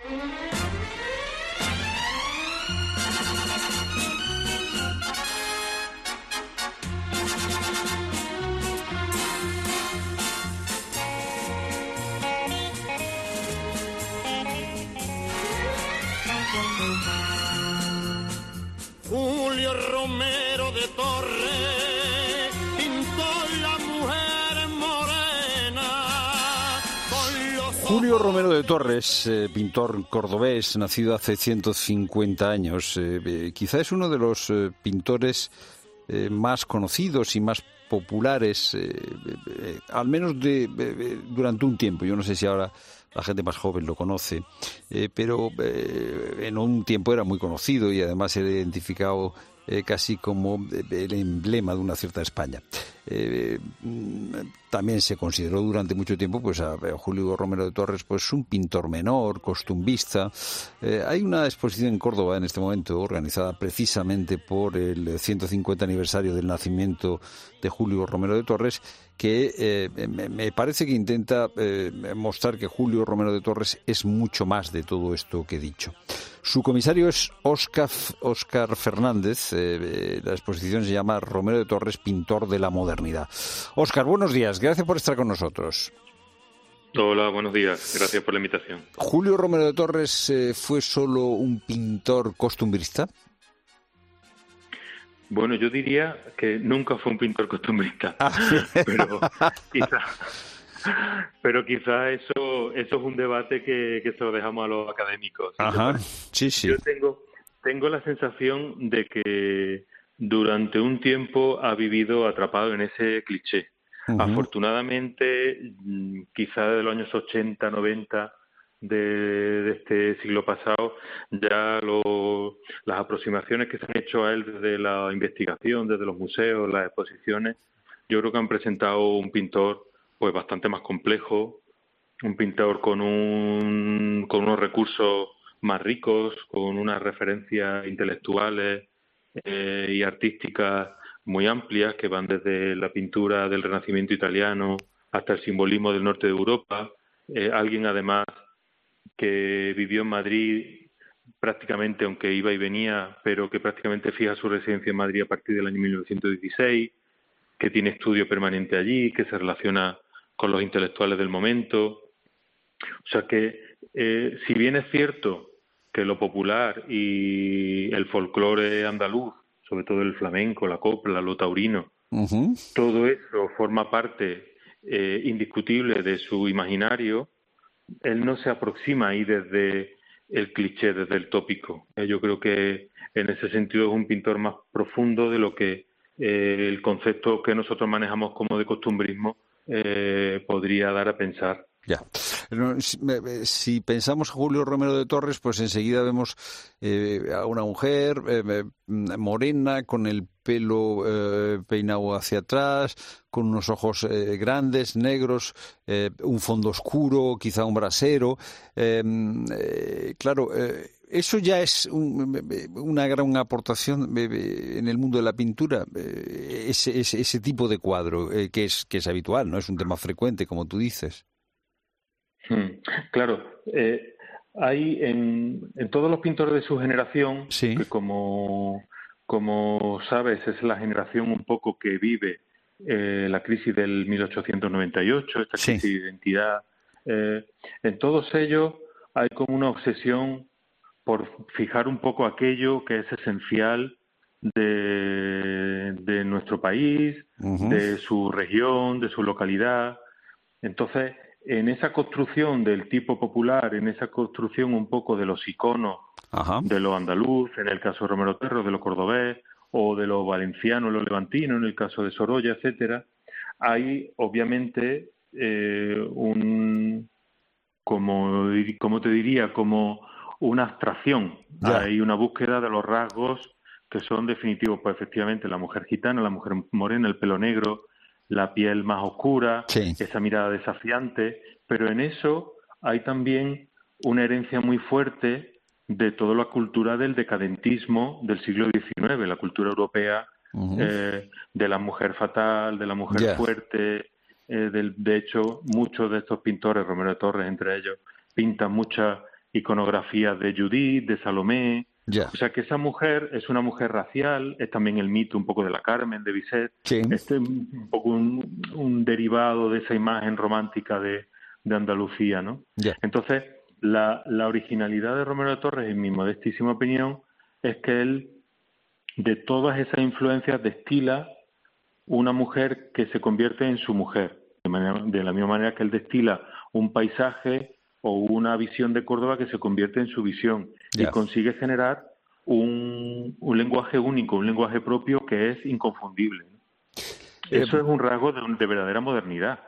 Julio Romero de Torres pintó la mujer morena. Julio Romero de Torres, pintor cordobés, nacido hace 150 años, quizá es uno de los pintores más conocidos y más populares, al menos durante un tiempo. Yo no sé si ahora la gente más joven lo conoce, pero en un tiempo era muy conocido y además era identificado casi como el emblema de una cierta España. También se consideró durante mucho tiempo pues a Julio Romero de Torres pues un pintor menor, costumbista. Hay una exposición en Córdoba en este momento organizada precisamente por el 150 aniversario del nacimiento de Julio Romero de Torres, que me parece que intenta mostrar que Julio Romero de Torres es mucho más de todo esto que he dicho. Su comisario es Óscar Fernández. La exposición se llama Romero de Torres, pintor de la modernidad. Óscar, buenos días. Gracias por estar con nosotros. Hola, buenos días. Gracias por la invitación. ¿Julio Romero de Torres fue solo un pintor costumbrista? Bueno, yo diría que nunca fue un pintor costumbrista, pero quizá eso es un debate que se lo dejamos a los académicos. Ajá, sí. Yo tengo la sensación de que durante un tiempo ha vivido atrapado en ese cliché. Uh-huh. Afortunadamente, quizá de los años 80, 90 de este siglo pasado, ya las aproximaciones que se han hecho a él desde la investigación, desde los museos, las exposiciones, yo creo que han presentado un pintor pues bastante más complejo, un pintor con unos recursos más ricos, con unas referencias intelectuales y artísticas muy amplias que van desde la pintura del Renacimiento italiano hasta el simbolismo del norte de Europa. Alguien además que vivió en Madrid prácticamente, aunque iba y venía, pero que prácticamente fija su residencia en Madrid a partir del año 1916, que tiene estudio permanente allí, que se relaciona con los intelectuales del momento. O sea que, si bien es cierto que lo popular y el folclore andaluz, sobre todo el flamenco, la copla, lo taurino, uh-huh, todo eso forma parte indiscutible de su imaginario, él no se aproxima ahí desde el cliché, desde el tópico. Yo creo que en ese sentido es un pintor más profundo de lo que el concepto que nosotros manejamos como de costumbrismo podría dar a pensar. Ya. Si pensamos a Julio Romero de Torres, pues enseguida vemos a una mujer morena, con el pelo peinado hacia atrás, con unos ojos grandes, negros, un fondo oscuro, quizá un brasero. Claro, Eso ya es una gran aportación en el mundo de la pintura, ese tipo de cuadro que es habitual, ¿no? Es un tema frecuente, como tú dices. Claro, hay en todos los pintores de su generación, sí, que como sabes es la generación un poco que vive la crisis del 1898, esta crisis de identidad, en todos ellos hay como una obsesión por fijar un poco aquello que es esencial de nuestro país, de su región, de su localidad. Entonces, en esa construcción del tipo popular, en esa construcción un poco de los iconos de lo andaluz, en el caso de Romero Terro, de lo cordobés, o de lo valenciano, lo levantino, en el caso de Sorolla, etcétera, hay obviamente como te diría, como una abstracción. Hay una búsqueda de los rasgos que son definitivos, pues efectivamente la mujer gitana, la mujer morena, el pelo negro, la piel más oscura, esa mirada desafiante, pero en eso hay también una herencia muy fuerte de toda la cultura del decadentismo del siglo XIX, la cultura europea de la mujer fatal, de la mujer fuerte. De hecho, muchos de estos pintores, Romero Torres entre ellos, pintan muchas iconografías de Judith, de Salomé. O sea que esa mujer es una mujer racial, es también el mito un poco de la Carmen, de Bizet. Este es un poco un derivado de esa imagen romántica de Andalucía, ¿no? Entonces, la originalidad de Romero Torres, en mi modestísima opinión, es que él, de todas esas influencias, destila una mujer que se convierte en su mujer, de la misma manera que él destila un paisaje o una visión de Córdoba que se convierte en su visión y consigue generar un lenguaje único, un lenguaje propio que es inconfundible. Eso es un rasgo de verdadera modernidad.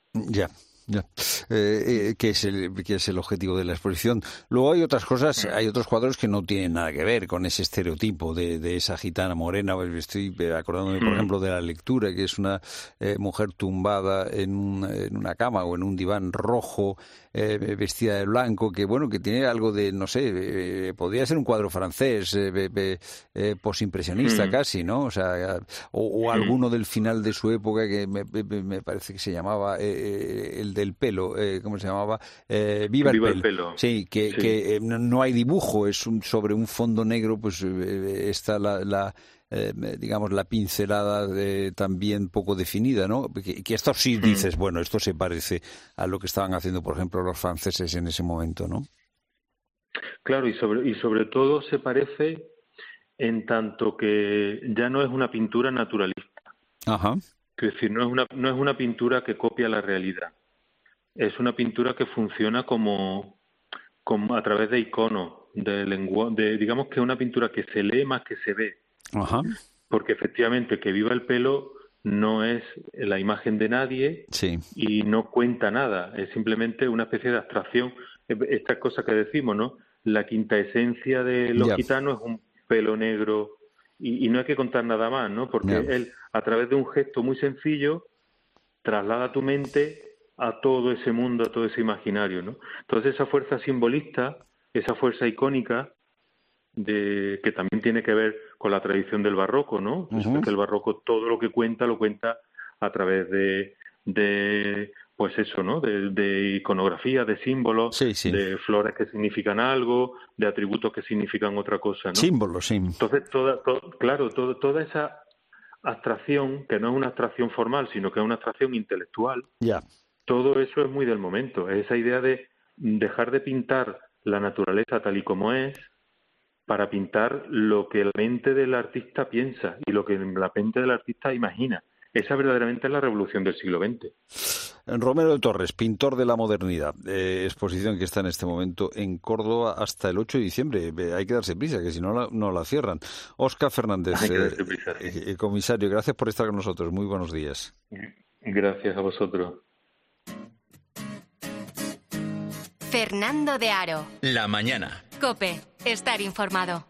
Que es el objetivo de la exposición. Luego hay otras cosas, hay otros cuadros que no tienen nada que ver con ese estereotipo de esa gitana morena. Estoy acordándome, por ejemplo, de La Lectura, que es una mujer tumbada en una cama o en un diván rojo, vestida de blanco, que tiene algo de, no sé, podría ser un cuadro francés, posimpresionista casi, ¿no? O sea, o alguno del final de su época que me parece que se llamaba el del pelo, ¿cómo se llamaba? Viva el pelo. Sí, que no hay dibujo, es sobre un fondo negro, pues está digamos la pincelada también poco definida, ¿no? Que esto sí dices, bueno, esto se parece a lo que estaban haciendo, por ejemplo, los franceses en ese momento, ¿no? Claro, y sobre todo se parece en tanto que ya no es una pintura naturalista. Es decir, no es una pintura que copia la realidad. Es una pintura que funciona como a través de iconos, digamos que es una pintura que se lee más que se ve. Porque efectivamente que viva el pelo no es la imagen de nadie y no cuenta nada, es simplemente una especie de abstracción. Esta cosa que decimos, ¿no? La quinta esencia de los gitanos es un pelo negro y no hay que contar nada más, ¿no? Porque él, a través de un gesto muy sencillo, traslada tu mente a todo ese mundo, a todo ese imaginario, ¿no? Entonces esa fuerza simbolista, esa fuerza icónica, que también tiene que ver con la tradición del barroco, ¿no? Porque el barroco todo lo que cuenta, lo cuenta a través de pues eso, ¿no? De iconografía, de símbolos, de flores que significan algo, de atributos que significan otra cosa, ¿no? Símbolos, sí. Entonces, toda esa abstracción, que no es una abstracción formal, sino que es una abstracción intelectual, todo eso es muy del momento. Es esa idea de dejar de pintar la naturaleza tal y como es para pintar lo que la mente del artista piensa y lo que la mente del artista imagina. Esa verdaderamente es la revolución del siglo XX. Romero de Torres, pintor de la modernidad, exposición que está en este momento en Córdoba hasta el 8 de diciembre. Hay que darse prisa, que si no, no la cierran. Óscar Fernández, comisario, gracias por estar con nosotros. Muy buenos días. Gracias a vosotros. Fernando de Aro. La mañana. COPE. Estar informado.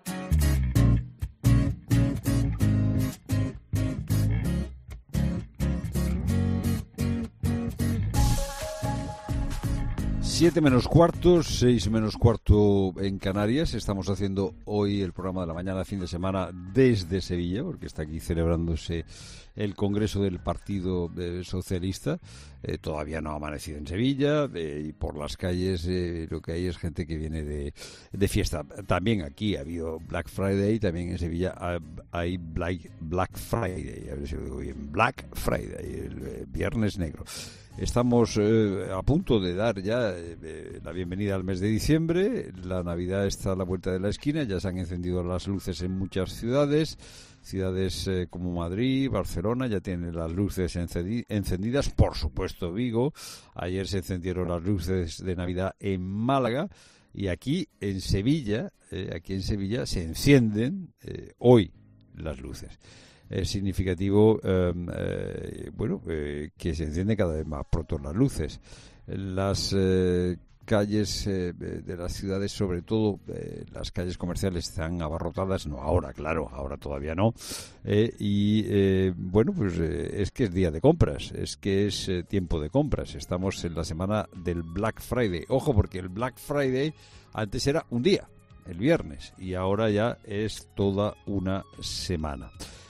7 menos cuarto, 6 menos cuarto en Canarias. Estamos haciendo hoy el programa de la mañana de fin de semana desde Sevilla, porque está aquí celebrándose el Congreso del Partido Socialista. Todavía no ha amanecido en Sevilla y por las calles lo que hay es gente que viene de fiesta. También aquí ha habido Black Friday, también en Sevilla hay Black Friday, a ver si lo digo bien, Black Friday, el Viernes Negro. Estamos a punto de dar ya la bienvenida al mes de diciembre. La Navidad está a la vuelta de la esquina. Ya se han encendido las luces en muchas ciudades. Ciudades como Madrid, Barcelona ya tienen las luces encendidas. Por supuesto, Vigo. Ayer se encendieron las luces de Navidad en Málaga. Y aquí en Sevilla se encienden hoy las luces. Es significativo que se encienden cada vez más pronto las luces. Las calles de las ciudades, sobre todo las calles comerciales, están abarrotadas. No ahora, claro, ahora todavía no. Es que es día de compras, es que es tiempo de compras. Estamos en la semana del Black Friday. Ojo, porque el Black Friday antes era un día, el viernes, y ahora ya es toda una semana.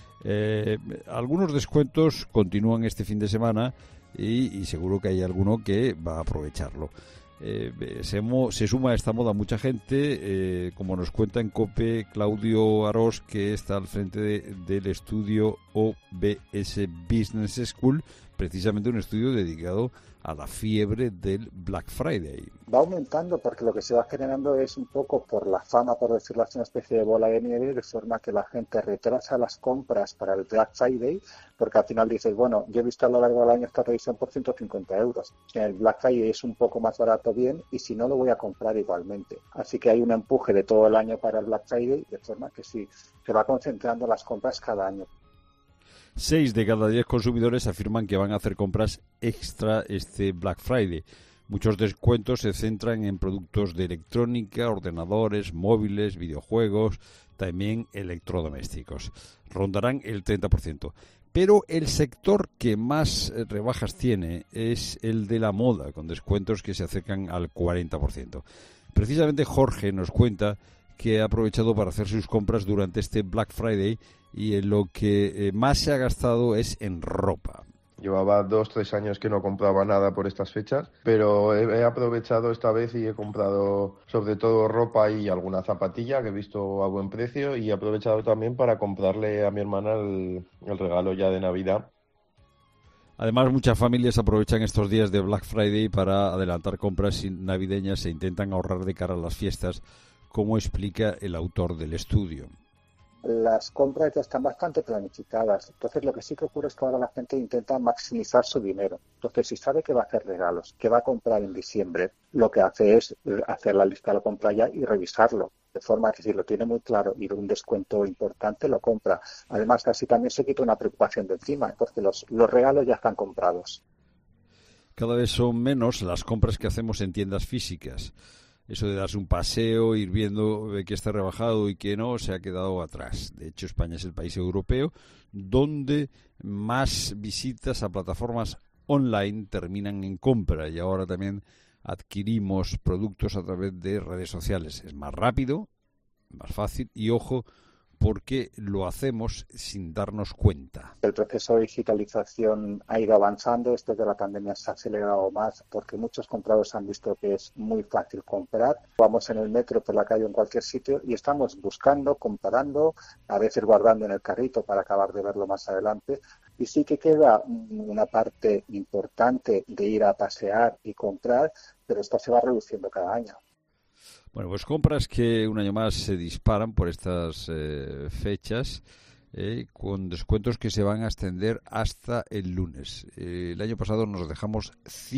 Algunos descuentos continúan este fin de semana y seguro que hay alguno que va a aprovecharlo. Se suma a esta moda mucha gente, como nos cuenta en COPE Claudio Arós, que está al frente del estudio OBS Business School, precisamente un estudio dedicado a la fiebre del Black Friday. Va aumentando porque lo que se va generando es un poco por la fama, por decirlo así, una especie de bola de nieve, de forma que la gente retrasa las compras para el Black Friday, porque al final dices, bueno, yo he visto a lo largo del año esta revisión por 150 euros. En el Black Friday es un poco más barato bien, y si no, lo voy a comprar igualmente. Así que hay un empuje de todo el año para el Black Friday, de forma que sí, se va concentrando las compras cada año. 6 de cada 10 consumidores afirman que van a hacer compras extra este Black Friday. Muchos descuentos se centran en productos de electrónica, ordenadores, móviles, videojuegos, también electrodomésticos. Rondarán el 30%. Pero el sector que más rebajas tiene es el de la moda, con descuentos que se acercan al 40%. Precisamente Jorge nos cuenta que ha aprovechado para hacer sus compras durante este Black Friday y en lo que más se ha gastado es en ropa. Llevaba 2-3 años que no compraba nada por estas fechas, pero he aprovechado esta vez y he comprado sobre todo ropa y alguna zapatilla que he visto a buen precio, y he aprovechado también para comprarle a mi hermana el regalo ya de Navidad. Además, muchas familias aprovechan estos días de Black Friday para adelantar compras navideñas e intentan ahorrar de cara a las fiestas, como explica el autor del estudio. Las compras ya están bastante planificadas. Entonces, lo que sí que ocurre es que ahora la gente intenta maximizar su dinero. Entonces, si sabe que va a hacer regalos, que va a comprar en diciembre, lo que hace es hacer la lista de la compra ya y revisarlo. De forma que si lo tiene muy claro y de un descuento importante, lo compra. Además, así también se quita una preocupación de encima, porque los regalos ya están comprados. Cada vez son menos las compras que hacemos en tiendas físicas. Eso de darse un paseo, ir viendo qué está rebajado y qué no, se ha quedado atrás. De hecho, España es el país europeo donde más visitas a plataformas online terminan en compra, y ahora también adquirimos productos a través de redes sociales. Es más rápido, más fácil y, ojo, porque lo hacemos sin darnos cuenta. El proceso de digitalización ha ido avanzando. Desde la pandemia se ha acelerado más porque muchos compradores han visto que es muy fácil comprar. Vamos en el metro, por la calle, en cualquier sitio, y estamos buscando, comparando, a veces guardando en el carrito para acabar de verlo más adelante. Y sí que queda una parte importante de ir a pasear y comprar, pero esto se va reduciendo cada año. Bueno, pues compras que un año más se disparan por estas fechas, con descuentos que se van a extender hasta el lunes. El año pasado nos dejamos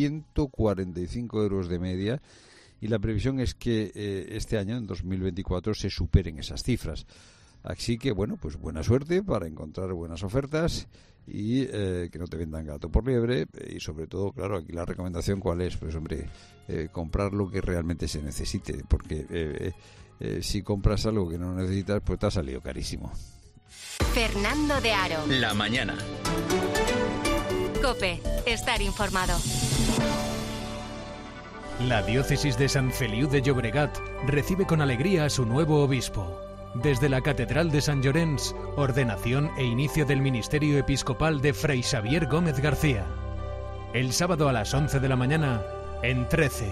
145 euros de media, y la previsión es que este año, en 2024, se superen esas cifras. Así que, bueno, pues buena suerte para encontrar buenas ofertas y que no te vendan gato por liebre. Y sobre todo, claro, aquí la recomendación, ¿cuál es? Pues, hombre, comprar lo que realmente se necesite, porque si compras algo que no necesitas, pues te ha salido carísimo. Fernando de Aro. La mañana. COPE. Estar informado. La diócesis de Sant Feliu de Llobregat recibe con alegría a su nuevo obispo. Desde la Catedral de Sant Llorenç, ordenación e inicio del ministerio episcopal de Fray Xavier Gómez García. El sábado a las 11 de la mañana, en 13.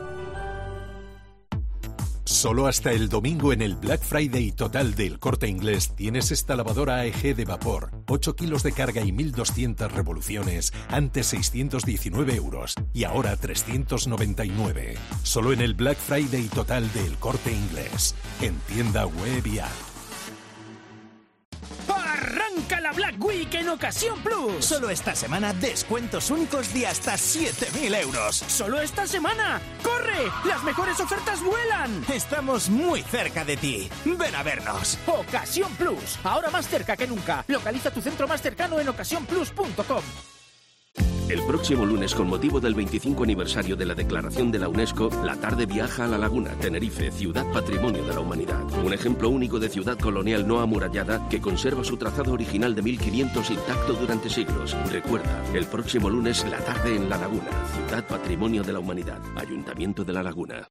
Solo hasta el domingo en el Black Friday total del Corte Inglés tienes esta lavadora AEG de vapor, 8 kilos de carga y 1.200 revoluciones, antes 619 euros y ahora 399. Solo en el Black Friday total del Corte Inglés, en tienda web y app. ¡Arranca la Black Week en Ocasión Plus! Solo esta semana descuentos únicos de hasta 7.000 euros. ¡Solo esta semana! ¡Corre! ¡Las mejores ofertas vuelan! Estamos muy cerca de ti. ¡Ven a vernos! Ocasión Plus, ahora más cerca que nunca. Localiza tu centro más cercano en ocasiónplus.com. El próximo lunes, con motivo del 25 aniversario de la declaración de la UNESCO, la tarde viaja a La Laguna, Tenerife, ciudad patrimonio de la humanidad. Un ejemplo único de ciudad colonial no amurallada que conserva su trazado original de 1500 intacto durante siglos. Recuerda, el próximo lunes, la tarde en La Laguna, ciudad patrimonio de la humanidad, Ayuntamiento de La Laguna.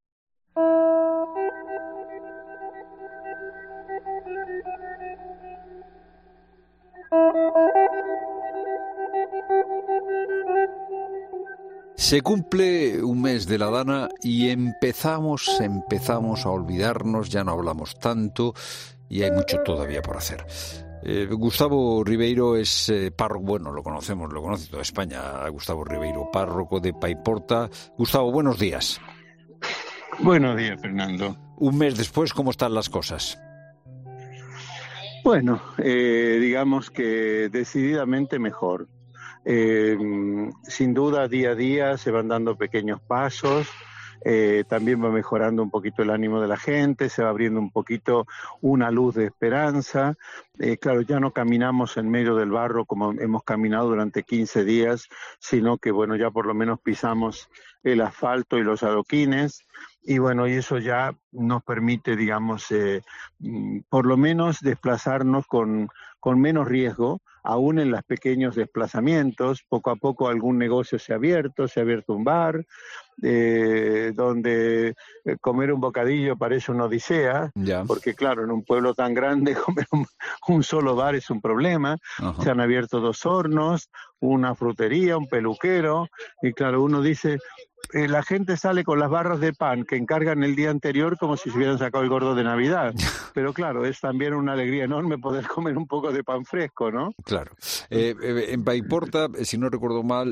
Se cumple un mes de la Dana y empezamos a olvidarnos, ya no hablamos tanto y hay mucho todavía por hacer. Gustavo Ribeiro es párroco, bueno, lo conoce toda España, Gustavo Ribeiro, párroco de Paiporta. Gustavo, buenos días. Buenos días, Fernando. Un mes después, ¿cómo están las cosas? Bueno, digamos que decididamente mejor. Sin duda, día a día se van dando pequeños pasos, también va mejorando un poquito el ánimo de la gente, se va abriendo un poquito una luz de esperanza. Claro, ya no caminamos en medio del barro como hemos caminado durante 15 días, sino que, bueno, ya por lo menos pisamos el asfalto y los adoquines. Y bueno, y eso ya nos permite, digamos, por lo menos desplazarnos con menos riesgo, aún en los pequeños desplazamientos. Poco a poco algún negocio se ha abierto un bar, donde comer un bocadillo parece una odisea, porque claro, en un pueblo tan grande comer un solo bar es un problema. Ajá. Se han abierto 2 hornos, una frutería, un peluquero, y claro, uno dice... la gente sale con las barras de pan que encargan el día anterior como si se hubieran sacado el gordo de Navidad. Pero claro, es también una alegría enorme poder comer un poco de pan fresco, ¿no? Claro. En Paiporta, si no recuerdo mal,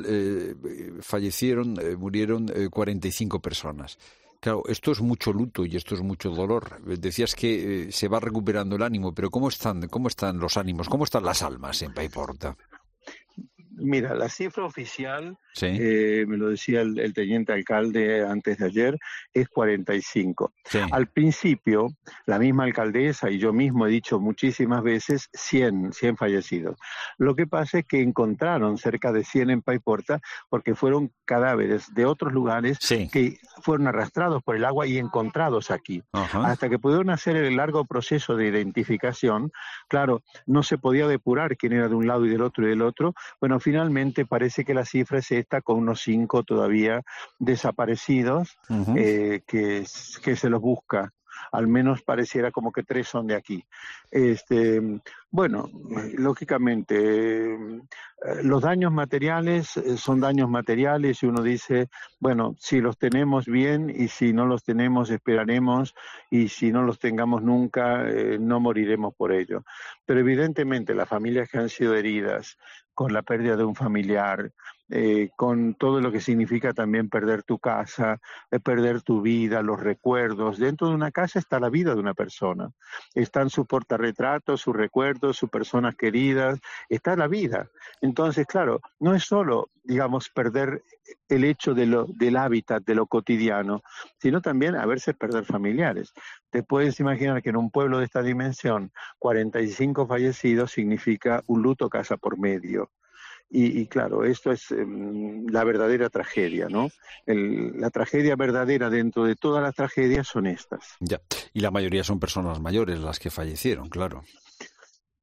murieron 45 personas. Claro, esto es mucho luto y esto es mucho dolor. Decías que se va recuperando el ánimo, pero ¿cómo están los ánimos? ¿Cómo están las almas en Paiporta? Mira, la cifra oficial, sí. Me lo decía el teniente alcalde antes de ayer, es 45. Sí. Al principio, la misma alcaldesa y yo mismo he dicho muchísimas veces 100 fallecidos. Lo que pasa es que encontraron cerca de 100 en Paiporta porque fueron cadáveres de otros lugares que fueron arrastrados por el agua y encontrados aquí. Ajá. Hasta que pudieron hacer el largo proceso de identificación, claro, no se podía depurar quién era de un lado y del otro. Bueno, finalmente parece que la cifra es esta, con unos 5 todavía desaparecidos, que se los busca. Al menos pareciera como que 3 son de aquí. Bueno, lógicamente, los daños materiales son daños materiales y uno dice, bueno, si los tenemos bien y si no los tenemos esperaremos y si no los tengamos nunca no moriremos por ello. Pero evidentemente las familias que han sido heridas con la pérdida de un familiar, con todo lo que significa también perder tu casa, perder tu vida, los recuerdos. Dentro de una casa está la vida de una persona. Están sus portarretratos, sus recuerdos, sus personas queridas, está la vida. Entonces, claro, no es solo, digamos, perder el hecho del hábitat, de lo cotidiano, sino también a veces perder familiares. Te puedes imaginar que en un pueblo de esta dimensión, 45 fallecidos significa un luto casa por medio. Y claro, esto es la verdadera tragedia, ¿no? La tragedia verdadera dentro de todas las tragedias son estas. Ya, y la mayoría son personas mayores las que fallecieron, claro.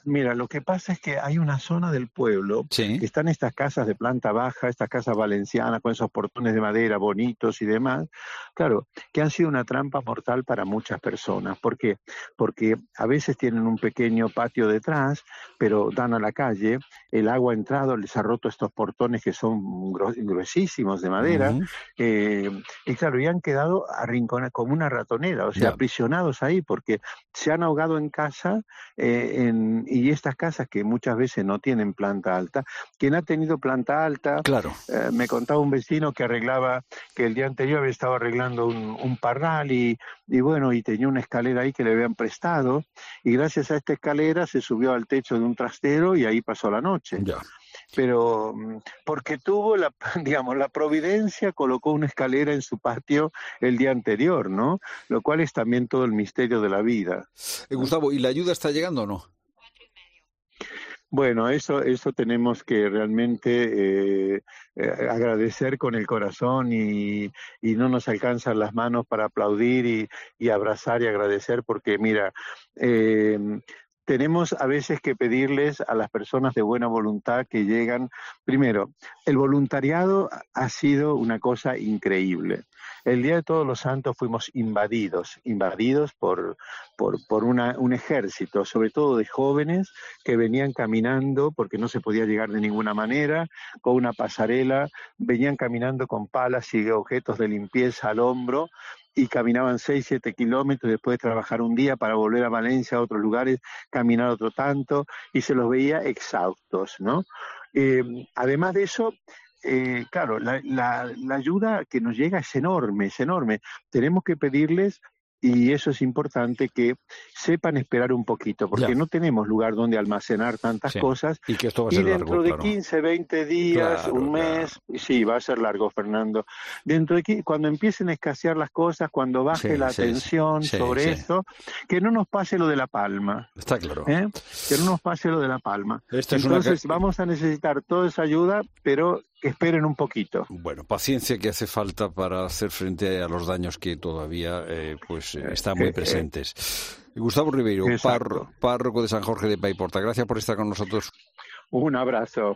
Mira, lo que pasa es que hay una zona del pueblo que están estas casas de planta baja, estas casas valencianas con esos portones de madera bonitos y demás, claro, que han sido una trampa mortal para muchas personas. ¿Por qué? Porque a veces tienen un pequeño patio detrás, pero dan a la calle, el agua ha entrado, les ha roto estos portones que son gruesísimos de madera, y claro, y han quedado arrinconados como una ratonera, o sea, aprisionados ahí, porque se han ahogado en casa, y estas casas que muchas veces no tienen planta alta. Quien ha tenido planta alta, me contaba un vecino que el día anterior había estado arreglando un parral y bueno, y tenía una escalera ahí que le habían prestado, y gracias a esta escalera se subió al techo de un trastero y ahí pasó la noche. Pero porque tuvo la providencia colocó una escalera en su patio el día anterior, ¿no? Lo cual es también todo el misterio de la vida. Gustavo, ¿y la ayuda está llegando o no? Bueno, eso tenemos que realmente agradecer con el corazón y no nos alcanzan las manos para aplaudir y abrazar y agradecer porque, mira, tenemos a veces que pedirles a las personas de buena voluntad que llegan. Primero, el voluntariado ha sido una cosa increíble. El Día de Todos los Santos fuimos invadidos por un ejército, sobre todo de jóvenes que venían caminando, porque no se podía llegar de ninguna manera, con una pasarela, venían caminando con palas y objetos de limpieza al hombro, y caminaban 6-7 kilómetros después de trabajar un día para volver a Valencia, a otros lugares, caminar otro tanto, y se los veía exhaustos, ¿no? Además de eso, claro, la ayuda que nos llega es enorme, es enorme. Tenemos que pedirles, y eso es importante, que sepan esperar un poquito, porque no tenemos lugar donde almacenar tantas cosas. Y que esto va a ser dentro largo, de 15, 20 días, un mes, sí, va a ser largo, Fernando. Cuando empiecen a escasear las cosas, cuando baje la tensión sobre eso, que no nos pase lo de La Palma. Está claro. Que no nos pase lo de La Palma. Entonces vamos a necesitar toda esa ayuda, pero esperen un poquito. Bueno, paciencia que hace falta para hacer frente a los daños que todavía están muy presentes. Gustavo Ribeiro, párroco de San Jorge de Paiporta, gracias por estar con nosotros. Un abrazo.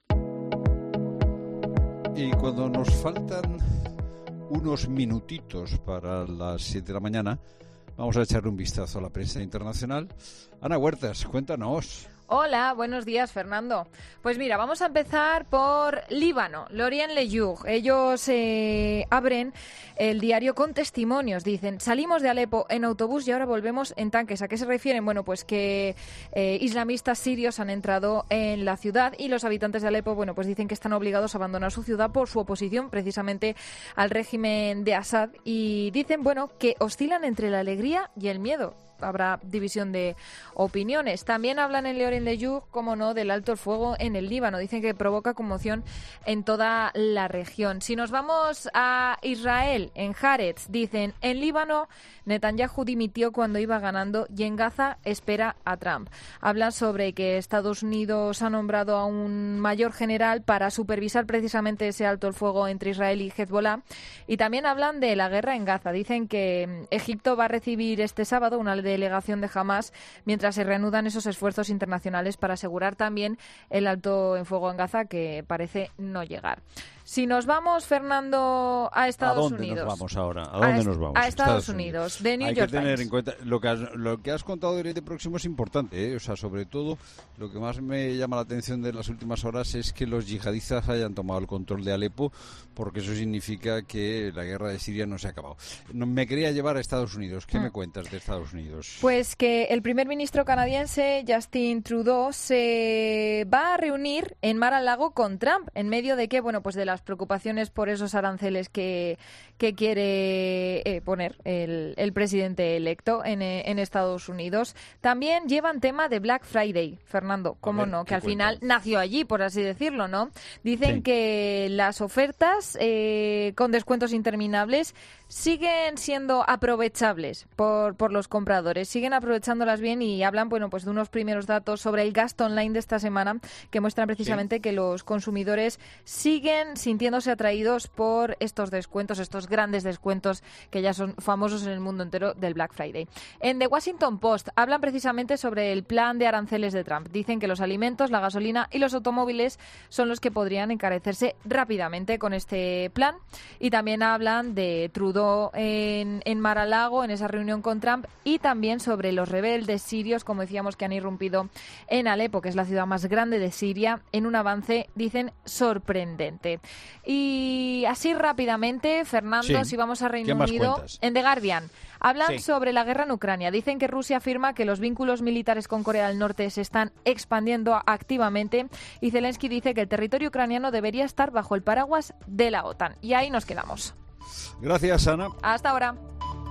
Y cuando nos faltan unos minutitos para las 7 de la mañana, vamos a echarle un vistazo a la prensa internacional. Ana Huertas, cuéntanos. Hola, buenos días, Fernando. Pues mira, vamos a empezar por Líbano, Lorient Le Jour. Ellos abren el diario con testimonios. Dicen, salimos de Alepo en autobús y ahora volvemos en tanques. ¿A qué se refieren? Bueno, pues que islamistas sirios han entrado en la ciudad y los habitantes de Alepo, bueno, pues dicen que están obligados a abandonar su ciudad por su oposición precisamente al régimen de Assad. Y dicen, bueno, que oscilan entre la alegría y el miedo. Habrá división de opiniones. También hablan en Lorient Le Jour, como no, del alto el fuego en el Líbano. Dicen que provoca conmoción en toda la región. Si nos vamos a Israel, en Haaretz, dicen, en Líbano Netanyahu dimitió cuando iba ganando y en Gaza espera a Trump. Hablan sobre que Estados Unidos ha nombrado a un mayor general para supervisar precisamente ese alto el fuego entre Israel y Hezbollah. Y también hablan de la guerra en Gaza. Dicen que Egipto va a recibir este sábado una delegación de Hamás mientras se reanudan esos esfuerzos internacionales para asegurar también el alto en fuego en Gaza, que parece no llegar. Si nos vamos, Fernando, a Estados Unidos. ¿A dónde nos vamos ahora? ¿A dónde nos vamos? A Estados Unidos, de New York Times. Hay que tener en cuenta, lo que has contado de Oriente Próximo es importante, O sea, sobre todo, lo que más me llama la atención de las últimas horas es que los yihadistas hayan tomado el control de Alepo, porque eso significa que la guerra de Siria no se ha acabado. Me quería llevar a Estados Unidos. ¿Qué me cuentas de Estados Unidos? Pues que el primer ministro canadiense, Justin Trudeau, se va a reunir en Mar-a-Lago con Trump, en medio de que, bueno, pues de las preocupaciones por esos aranceles que quiere poner el presidente electo en Estados Unidos. También llevan tema de Black Friday, Fernando, cómo no, que al final nació allí, por así decirlo, ¿no? Dicen que las ofertas con descuentos interminables siguen siendo aprovechables por los compradores, siguen aprovechándolas bien y hablan, bueno, pues de unos primeros datos sobre el gasto online de esta semana que muestran precisamente que los consumidores siguen sintiéndose atraídos por estos descuentos, estos grandes descuentos que ya son famosos en el mundo entero del Black Friday. En The Washington Post hablan precisamente sobre el plan de aranceles de Trump. Dicen que los alimentos, la gasolina y los automóviles son los que podrían encarecerse rápidamente con este plan. Y también hablan de Trudeau en Mar-a-Lago, en esa reunión con Trump, y también sobre los rebeldes sirios, como decíamos, que han irrumpido en Alepo, que es la ciudad más grande de Siria, en un avance, dicen, sorprendente. Y así rápidamente, Fernando, si vamos a Reino Unido, en The Guardian hablan sobre la guerra en Ucrania. Dicen que Rusia afirma que los vínculos militares con Corea del Norte se están expandiendo activamente y Zelensky dice que el territorio ucraniano debería estar bajo el paraguas de la OTAN. Y ahí nos quedamos. Gracias, Ana. Hasta ahora.